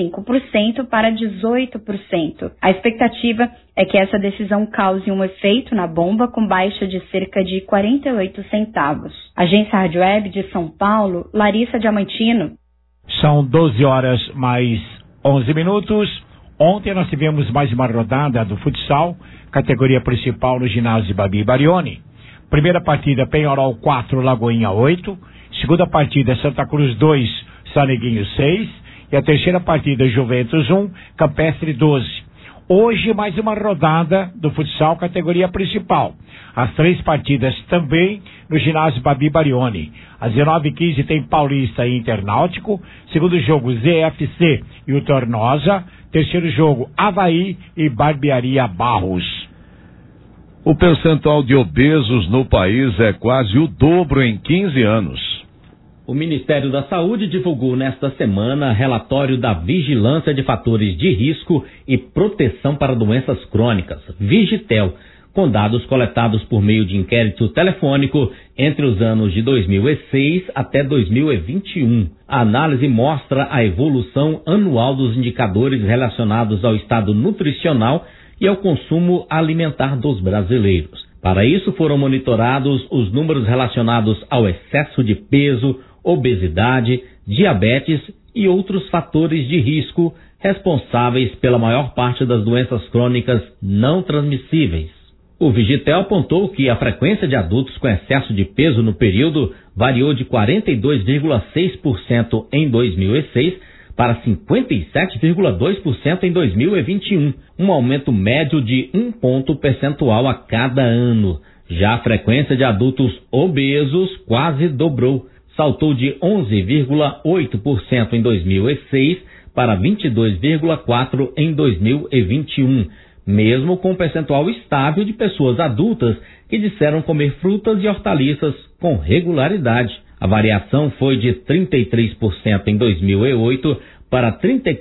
25% para 18%. A expectativa é que essa decisão cause um efeito na bomba com baixa de cerca de 48 centavos. Agência Rádio Web de São Paulo, Larissa Diamantino. São 12 horas mais 11 minutos. Ontem nós tivemos mais uma rodada do futsal, categoria principal no ginásio Babi Barioni. Primeira partida, Penharol 4, Lagoinha 8. Segunda partida, Santa Cruz 2, Saneguinho 6. E a terceira partida, Juventus 1, Campestre 12. Hoje, mais uma rodada do futsal, categoria principal. As 3 partidas também no ginásio Babi Barioni. Às 19h15 tem Paulista e Internáutico. Segundo jogo, ZFC e o Tornosa. Terceiro jogo, Avaí e Barbearia Barros. O percentual de obesos no país é quase o dobro em 15 anos. O Ministério da Saúde divulgou nesta semana relatório da Vigilância de Fatores de Risco e Proteção para Doenças Crônicas, Vigitel, com dados coletados por meio de inquérito telefônico entre os anos de 2006 até 2021. A análise mostra a evolução anual dos indicadores relacionados ao estado nutricional e ao consumo alimentar dos brasileiros. Para isso foram monitorados os números relacionados ao excesso de peso, obesidade, diabetes e outros fatores de risco responsáveis pela maior parte das doenças crônicas não transmissíveis. O Vigitel apontou que a frequência de adultos com excesso de peso no período variou de 42,6% em 2006 para 57,2% em 2021, um aumento médio de 1 ponto percentual a cada ano. Já a frequência de adultos obesos quase dobrou, saltou de 11,8% em 2006 para 22,4% em 2021, mesmo com um percentual estável de pessoas adultas que disseram comer frutas e hortaliças com regularidade. A variação foi de 33% em 2008 para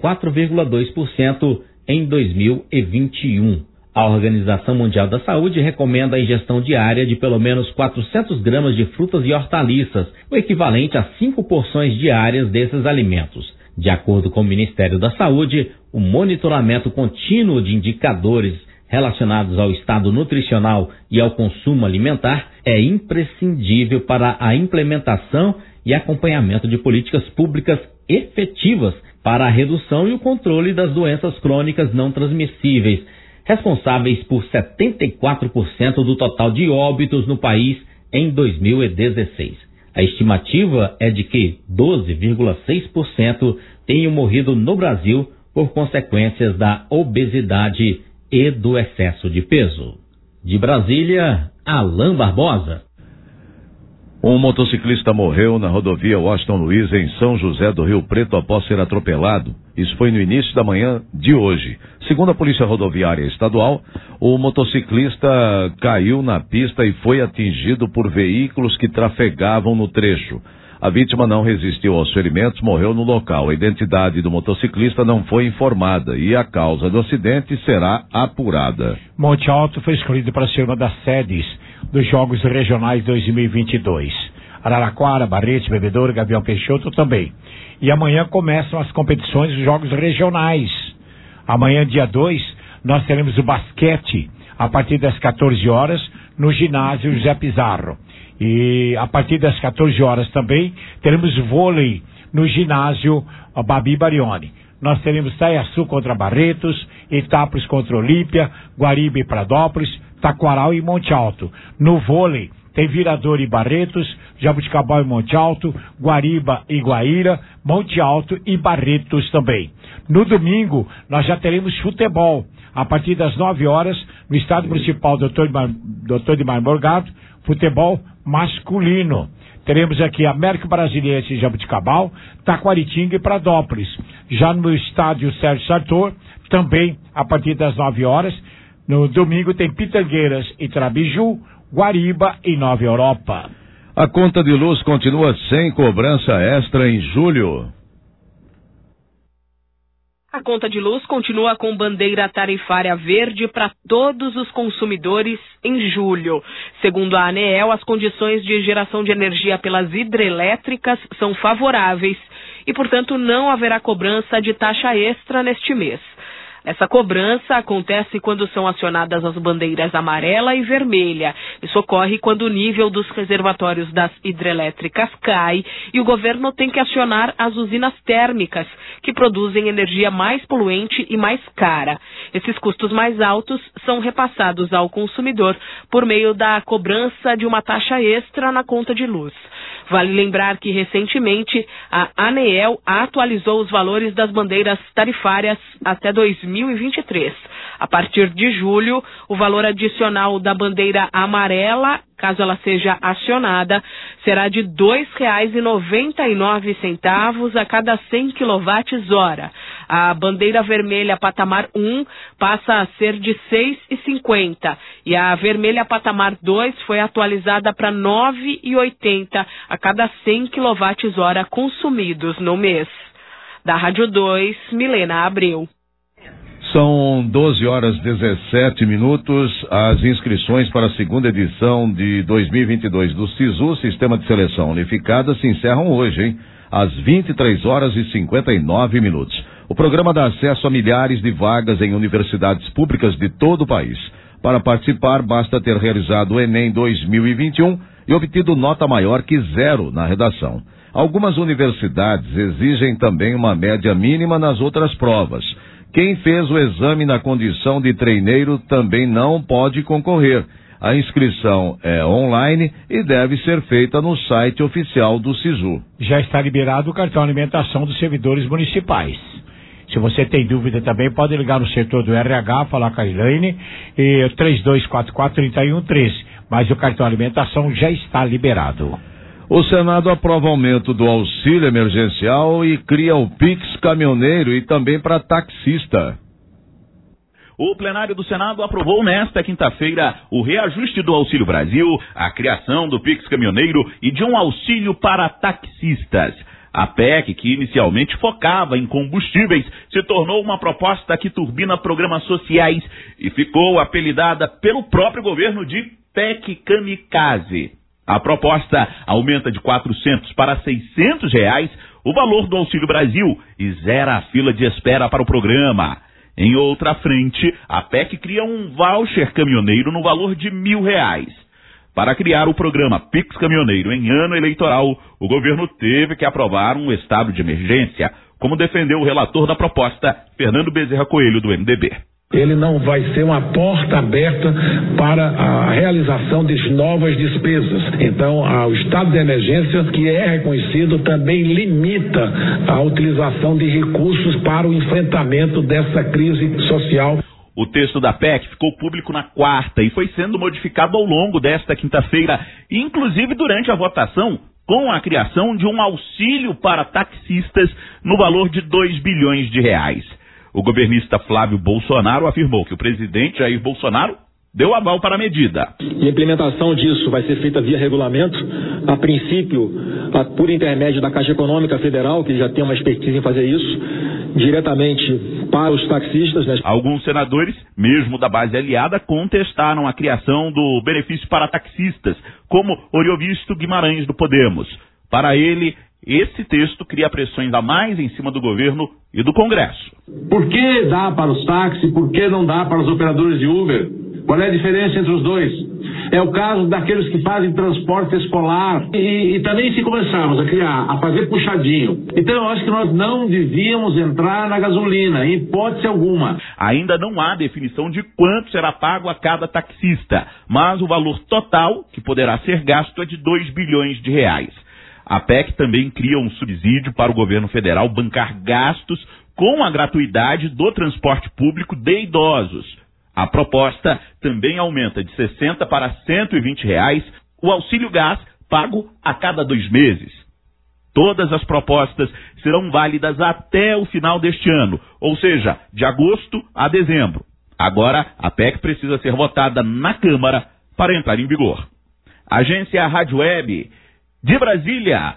34,2% em 2021. A Organização Mundial da Saúde recomenda a ingestão diária de pelo menos 400 gramas de frutas e hortaliças, o equivalente a 5 porções diárias desses alimentos. De acordo com o Ministério da Saúde, o monitoramento contínuo de indicadores relacionados ao estado nutricional e ao consumo alimentar é imprescindível para a implementação e acompanhamento de políticas públicas efetivas para a redução e o controle das doenças crônicas não transmissíveis, responsáveis por 74% do total de óbitos no país em 2016. A estimativa é de que 12,6% tenham morrido no Brasil por consequências da obesidade e do excesso de peso. De Brasília, Alain Barbosa. Um motociclista morreu na rodovia Washington Luiz, em São José do Rio Preto, após ser atropelado. Isso foi no início da manhã de hoje. Segundo a Polícia Rodoviária Estadual, o motociclista caiu na pista e foi atingido por veículos que trafegavam no trecho. A vítima não resistiu aos ferimentos, morreu no local. A identidade do motociclista não foi informada e a causa do acidente será apurada. Monte Alto foi escolhido para ser uma das sedes dos Jogos Regionais 2022. Araraquara, Barretos, Bebedouro, Gavião Peixoto também. E amanhã começam as competições dos Jogos Regionais. Amanhã, dia 2, nós teremos o basquete a partir das 14 horas no ginásio José Pizarro. E a partir das 14 horas também teremos vôlei no ginásio Babi Barioni. Nós teremos Taiaçu contra Barretos, Itápolis contra Olímpia, Guariba e Pradópolis, Taquaral e Monte Alto. No vôlei tem Viradouro e Barretos, Jabuticabal e Monte Alto, Guariba e Guaíra, Monte Alto e Barretos também. No domingo nós já teremos futebol a partir das 9 horas no Estádio Municipal Dr. Dimar Morgado, futebol masculino. Teremos aqui América Brasiliense e Jabuticabal, Taquaritinga e Pradópolis. Já no estádio Sérgio Sartor, também a partir das 9 horas. No domingo tem Pitangueiras e Trabiju, Guariba e Nova Europa. A conta de luz continua sem cobrança extra em julho. A conta de luz continua com bandeira tarifária verde para todos os consumidores em julho. Segundo a ANEEL, as condições de geração de energia pelas hidrelétricas são favoráveis e, portanto, não haverá cobrança de taxa extra neste mês. Essa cobrança acontece quando são acionadas as bandeiras amarela e vermelha. Isso ocorre quando o nível dos reservatórios das hidrelétricas cai e o governo tem que acionar as usinas térmicas, que produzem energia mais poluente e mais cara. Esses custos mais altos são repassados ao consumidor por meio da cobrança de uma taxa extra na conta de luz. Vale lembrar que, recentemente, a ANEEL atualizou os valores das bandeiras tarifárias até 2023. A partir de julho, o valor adicional da bandeira amarela, caso ela seja acionada, será de R$ 2,99 a cada 100 kWh. A bandeira vermelha patamar 1 passa a ser de R$ 6,50 e a vermelha patamar 2 foi atualizada para R$ 9,80 a cada 100 kWh consumidos no mês. Da Rádio 2, Milena Abreu. São 12h17. As inscrições para a segunda edição de 2022 do SISU, Sistema de Seleção Unificada, se encerram hoje, hein? Às 23h59. O programa dá acesso a milhares de vagas em universidades públicas de todo o país. Para participar, basta ter realizado o Enem 2021 e obtido nota maior que 0 na redação. Algumas universidades exigem também uma média mínima nas outras provas. Quem fez o exame na condição de treineiro também não pode concorrer. A inscrição é online e deve ser feita no site oficial do SISU. Já está liberado o cartão alimentação dos servidores municipais. Se você tem dúvida também, pode ligar no setor do RH, falar com a Elaine, 3244-3113. Mas o cartão alimentação já está liberado. O Senado aprova aumento do auxílio emergencial e cria o Pix caminhoneiro e também para taxista. O plenário do Senado aprovou nesta quinta-feira o reajuste do Auxílio Brasil, a criação do Pix caminhoneiro e de um auxílio para taxistas. A PEC, que inicialmente focava em combustíveis, se tornou uma proposta que turbina programas sociais e ficou apelidada pelo próprio governo de PEC Kamikaze. A proposta aumenta de R$400 para R$600 o valor do Auxílio Brasil e zera a fila de espera para o programa. Em outra frente, a PEC cria um voucher caminhoneiro no valor de R$1.000. Para criar o programa Pix Caminhoneiro em ano eleitoral, o governo teve que aprovar um estado de emergência, como defendeu o relator da proposta, Fernando Bezerra Coelho, do MDB. Ele não vai ser uma porta aberta para a realização de novas despesas. Então, o estado de emergência, que é reconhecido, também limita a utilização de recursos para o enfrentamento dessa crise social. O texto da PEC ficou público na quarta e foi sendo modificado ao longo desta quinta-feira, inclusive durante a votação, com a criação de um auxílio para taxistas no valor de R$2 bilhões. O governista Flávio Bolsonaro afirmou que o presidente Jair Bolsonaro deu aval para a medida. E a implementação disso vai ser feita via regulamento, a princípio, por intermédio da Caixa Econômica Federal, que já tem uma expertise em fazer isso, diretamente para os taxistas. Né? Alguns senadores, mesmo da base aliada, contestaram a criação do benefício para taxistas, como Oriovisto Guimarães, do Podemos. Para ele, esse texto cria pressões a mais em cima do governo e do Congresso. Por que dá para os táxis, por que não dá para os operadores de Uber? Qual é a diferença entre os dois? É o caso daqueles que fazem transporte escolar. E também se começarmos a fazer puxadinho. Então eu acho que nós não devíamos entrar na gasolina, em hipótese alguma. Ainda não há definição de quanto será pago a cada taxista, mas o valor total que poderá ser gasto é de R$2 bilhões. A PEC também cria um subsídio para o governo federal bancar gastos com a gratuidade do transporte público de idosos. A proposta também aumenta de R$60 para R$120 o auxílio gás pago a cada 2 meses. Todas as propostas serão válidas até o final deste ano, ou seja, de agosto a dezembro. Agora, a PEC precisa ser votada na Câmara para entrar em vigor. Agência Rádio Web de Brasília.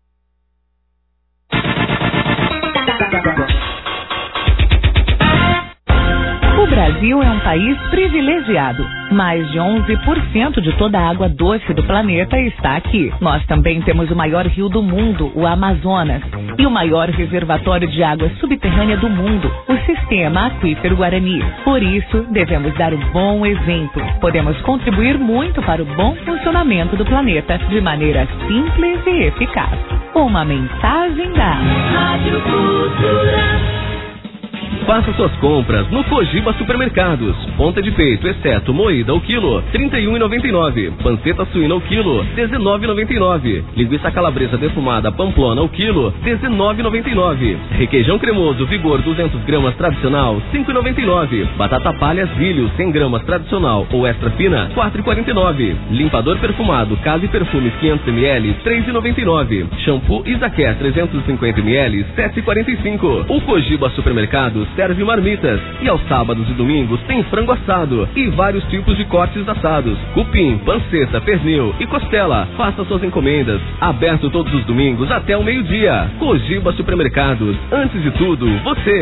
O Brasil é um país privilegiado. Mais de 11% de toda a água doce do planeta está aqui. Nós também temos o maior rio do mundo, o Amazonas, e o maior reservatório de água subterrânea do mundo, o Sistema Aquífero Guarani. Por isso, devemos dar um bom exemplo. Podemos contribuir muito para o bom funcionamento do planeta de maneira simples e eficaz. Uma mensagem da Rádio Cultura. Faça suas compras no Cogiba Supermercados. Ponta de peito, exceto moída ao quilo, R$ 31,99. Panceta suína ao quilo, R$ 19,99. Linguiça calabresa defumada Pamplona ao quilo, R$ 19,99. Requeijão cremoso Vigor 200 gramas tradicional, R$ 5,99. Batata palha Zílio 100 gramas tradicional ou extra fina, R$ 4,49. Limpador perfumado Casa e Perfumes 500 ml, R$ 3,99. Shampoo Isaquer 350 ml, R$ 7,45. O Cogiba Supermercados serve marmitas e aos sábados e domingos tem frango assado e vários tipos de cortes assados, cupim, panceta, pernil e costela. Faça suas encomendas. Aberto todos os domingos até o meio-dia. Cogiba Supermercados. Antes de tudo, você.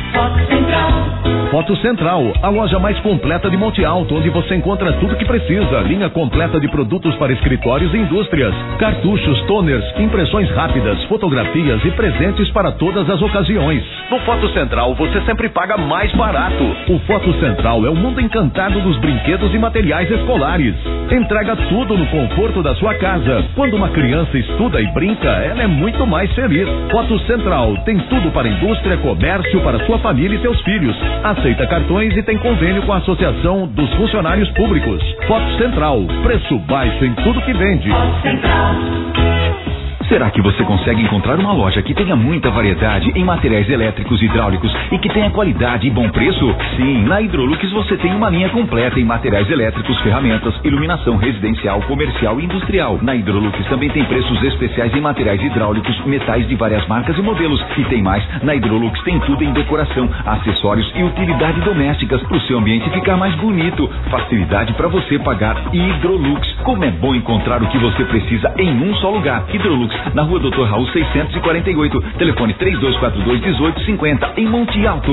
Foto Central, a loja mais completa de Monte Alto, onde você encontra tudo que precisa. Linha completa de produtos para escritórios e indústrias, cartuchos, toners, impressões rápidas, fotografias e presentes para todas as ocasiões. No Foto Central, você sempre paga mais barato. O Foto Central é o mundo encantado dos brinquedos e materiais escolares. Entrega tudo no conforto da sua casa. Quando uma criança estuda e brinca, ela é muito mais feliz. Foto Central tem tudo para indústria, comércio, para sua família e seus filhos. Aceita cartões e tem convênio com a Associação dos Funcionários Públicos. Foto Central, preço baixo em tudo que vende. Foto Central. Será que você consegue encontrar uma loja que tenha muita variedade em materiais elétricos e hidráulicos e que tenha qualidade e bom preço? Sim, na Hidrolux você tem uma linha completa em materiais elétricos, ferramentas, iluminação residencial, comercial e industrial. Na Hidrolux também tem preços especiais em materiais hidráulicos, metais de várias marcas e modelos. E tem mais, na Hidrolux tem tudo em decoração, acessórios e utilidades domésticas para o seu ambiente ficar mais bonito. Facilidade para você pagar. Hidrolux, como é bom encontrar o que você precisa em um só lugar. Hidrolux, na Rua Dr. Raul 648, telefone 3242-1850, em Monte Alto.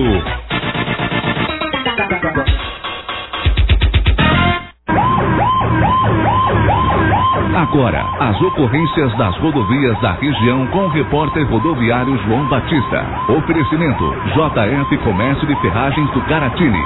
Agora, as ocorrências das rodovias da região com o repórter rodoviário João Batista. Oferecimento, JF Comércio de Ferragens do Caratini.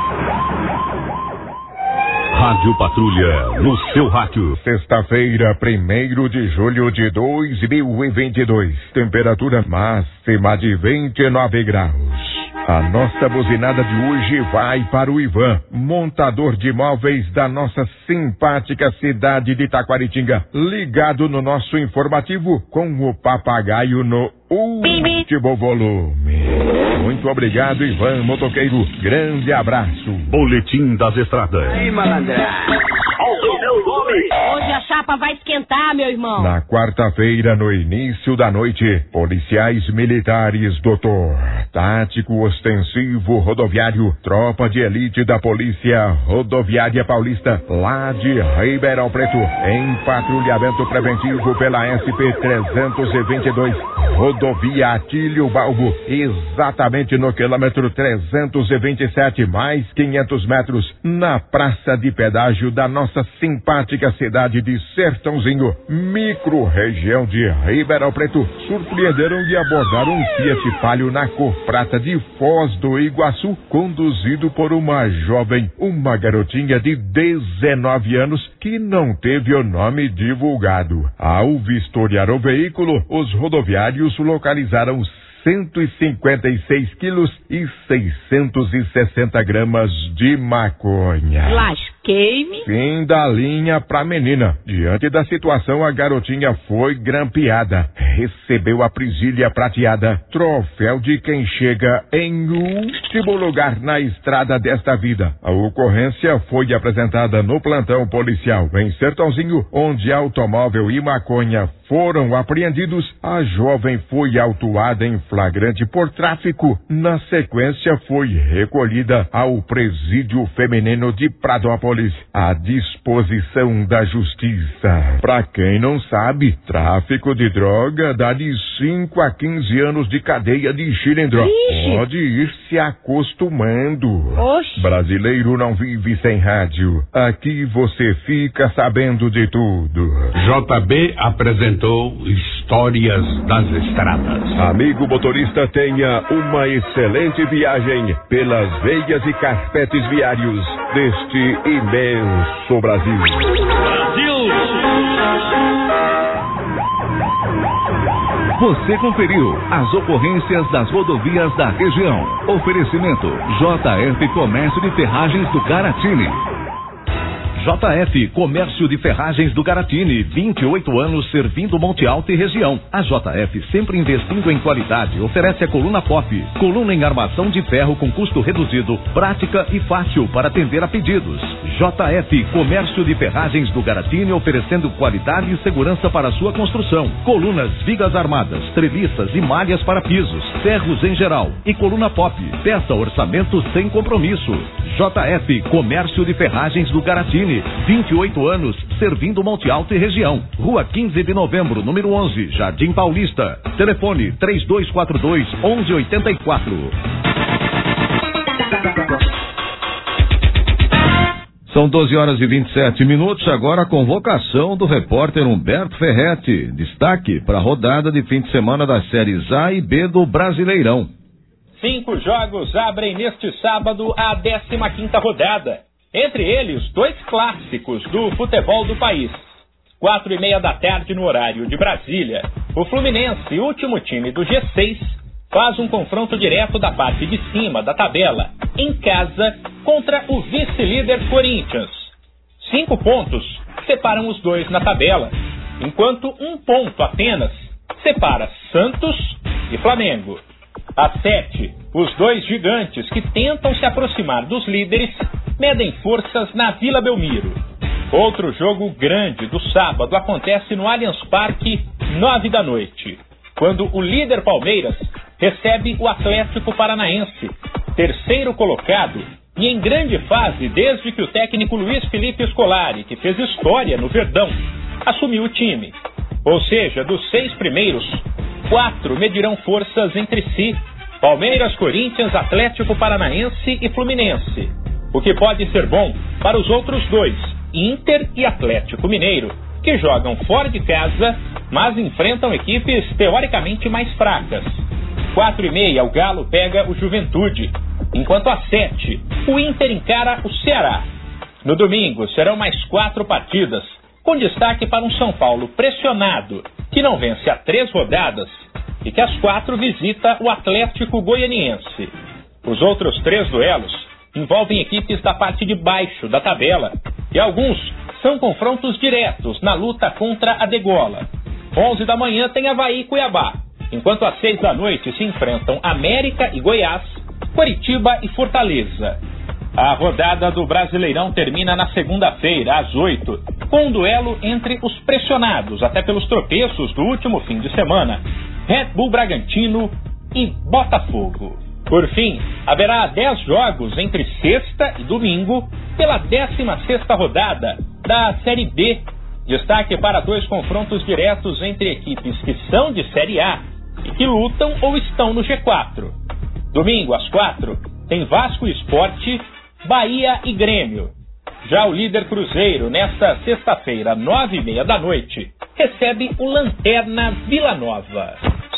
Rádio Patrulha, no seu rádio. Sexta-feira, 1º de julho de 2022. Temperatura máxima de 29 graus. A nossa buzinada de hoje vai para o Ivan, montador de móveis da nossa simpática cidade de Taquaritinga, ligado no nosso informativo com o papagaio no último volume. Muito obrigado, Ivan Motoqueiro. Grande abraço. Boletim das Estradas. Aí, malandra. Hoje a chapa vai esquentar, meu irmão. Na quarta-feira, no início da noite, policiais militares, doutor, tático ostensivo rodoviário, tropa de elite da Polícia Rodoviária Paulista, lá de Ribeirão Preto, em patrulhamento preventivo pela SP-322, rodovia Atílio Balbo, exatamente no quilômetro 327, mais 500 metros, na praça de pedágio da nossa simpática cidade de Sertãozinho, micro-região de Ribeirão Preto, surpreenderam e abordaram um Fiat Palio na cor prata de Foz do Iguaçu, conduzido por uma jovem, uma garotinha de 19 anos que não teve o nome divulgado. Ao vistoriar o veículo, os rodoviários localizaram 156 quilos e 660 gramas de maconha. Lasquei-me. Fim da linha pra menina. Diante da situação, a garotinha foi grampeada. Recebeu a presilha prateada, troféu de quem chega em último lugar na estrada desta vida. A ocorrência foi apresentada no plantão policial em Sertãozinho, onde automóvel e maconha foram apreendidos. A jovem foi autuada em flagrante por tráfico. Na sequência, foi recolhida ao presídio feminino de Pradópolis, à disposição da justiça. Pra quem não sabe, tráfico de droga dá de 5 a 15 anos de cadeia de xilindró. Pode ir se acostumando. Oxi. Brasileiro não vive sem rádio. Aqui você fica sabendo de tudo. JB apresentou Histórias das Estradas. Amigo motorista, tenha uma excelente viagem pelas veias e carpetes viários deste imenso Brasil. Você conferiu as ocorrências das rodovias da região. Oferecimento JF Comércio de Ferragens do Caratini. JF Comércio de Ferragens do Caratini, 28 anos servindo Monte Alto e região. A JF, sempre investindo em qualidade, oferece a coluna pop, coluna em armação de ferro com custo reduzido, prática e fácil para atender a pedidos. JF Comércio de Ferragens do Caratini, oferecendo qualidade e segurança para a sua construção. Colunas, vigas armadas, treliças e malhas para pisos, ferros em geral e coluna pop. Peça orçamento sem compromisso. JF Comércio de Ferragens do Caratini, 28 anos, servindo Monte Alto e região. Rua 15 de Novembro, número 11, Jardim Paulista. Telefone 3242-1184. São 12 horas e 27 minutos. Agora a convocação do repórter Humberto Ferretti. Destaque para a rodada de fim de semana das séries A e B do Brasileirão. 5 jogos abrem neste sábado a 15ª rodada. Entre eles, 2 clássicos do futebol do país. 4:30 da tarde no horário de Brasília. O Fluminense, último time do G6, faz um confronto direto da parte de cima da tabela, em casa, contra o vice-líder Corinthians. 5 pontos separam os dois na tabela, enquanto 1 ponto apenas separa Santos e Flamengo. Às 7, os 2 gigantes que tentam se aproximar dos líderes medem forças na Vila Belmiro. Outro jogo grande do sábado acontece no Allianz Parque, 9 da noite, quando o líder Palmeiras recebe o Atlético Paranaense, terceiro colocado e em grande fase desde que o técnico Luiz Felipe Scolari, que fez história no Verdão, assumiu o time. Ou seja, dos 6 primeiros, 4 medirão forças entre si: Palmeiras, Corinthians, Atlético Paranaense e Fluminense. O que pode ser bom para os outros 2, Inter e Atlético Mineiro, que jogam fora de casa, mas enfrentam equipes teoricamente mais fracas. 4:30, o Galo pega o Juventude, enquanto às 7, o Inter encara o Ceará. No domingo, serão mais 4 partidas, com destaque para um São Paulo pressionado, que não vence há 3 rodadas, e que às 4 visita o Atlético Goianiense. Os outros 3 duelos envolvem equipes da parte de baixo da tabela, e alguns são confrontos diretos na luta contra a degola. 11 da manhã tem Avaí e Cuiabá, enquanto às 6 da noite se enfrentam América e Goiás, Coritiba e Fortaleza. A rodada do Brasileirão termina na segunda-feira, às 8, com um duelo entre os pressionados, até pelos tropeços do último fim de semana, Red Bull Bragantino e Botafogo. Por fim, haverá 10 jogos entre sexta e domingo pela 16ª rodada da Série B. Destaque para 2 confrontos diretos entre equipes que são de Série A e que lutam ou estão no G4. Domingo, às 4, tem Vasco e Sport, Bahia e Grêmio. Já o líder Cruzeiro, nesta sexta-feira, 9:30 da noite, recebe o Lanterna Vila Nova.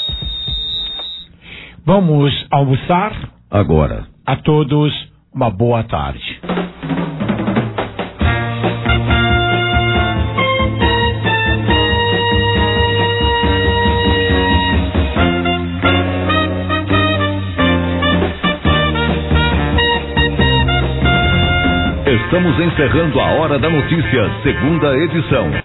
Vamos almoçar? Agora. A todos, uma boa tarde. Estamos encerrando a Hora da Notícia, segunda edição.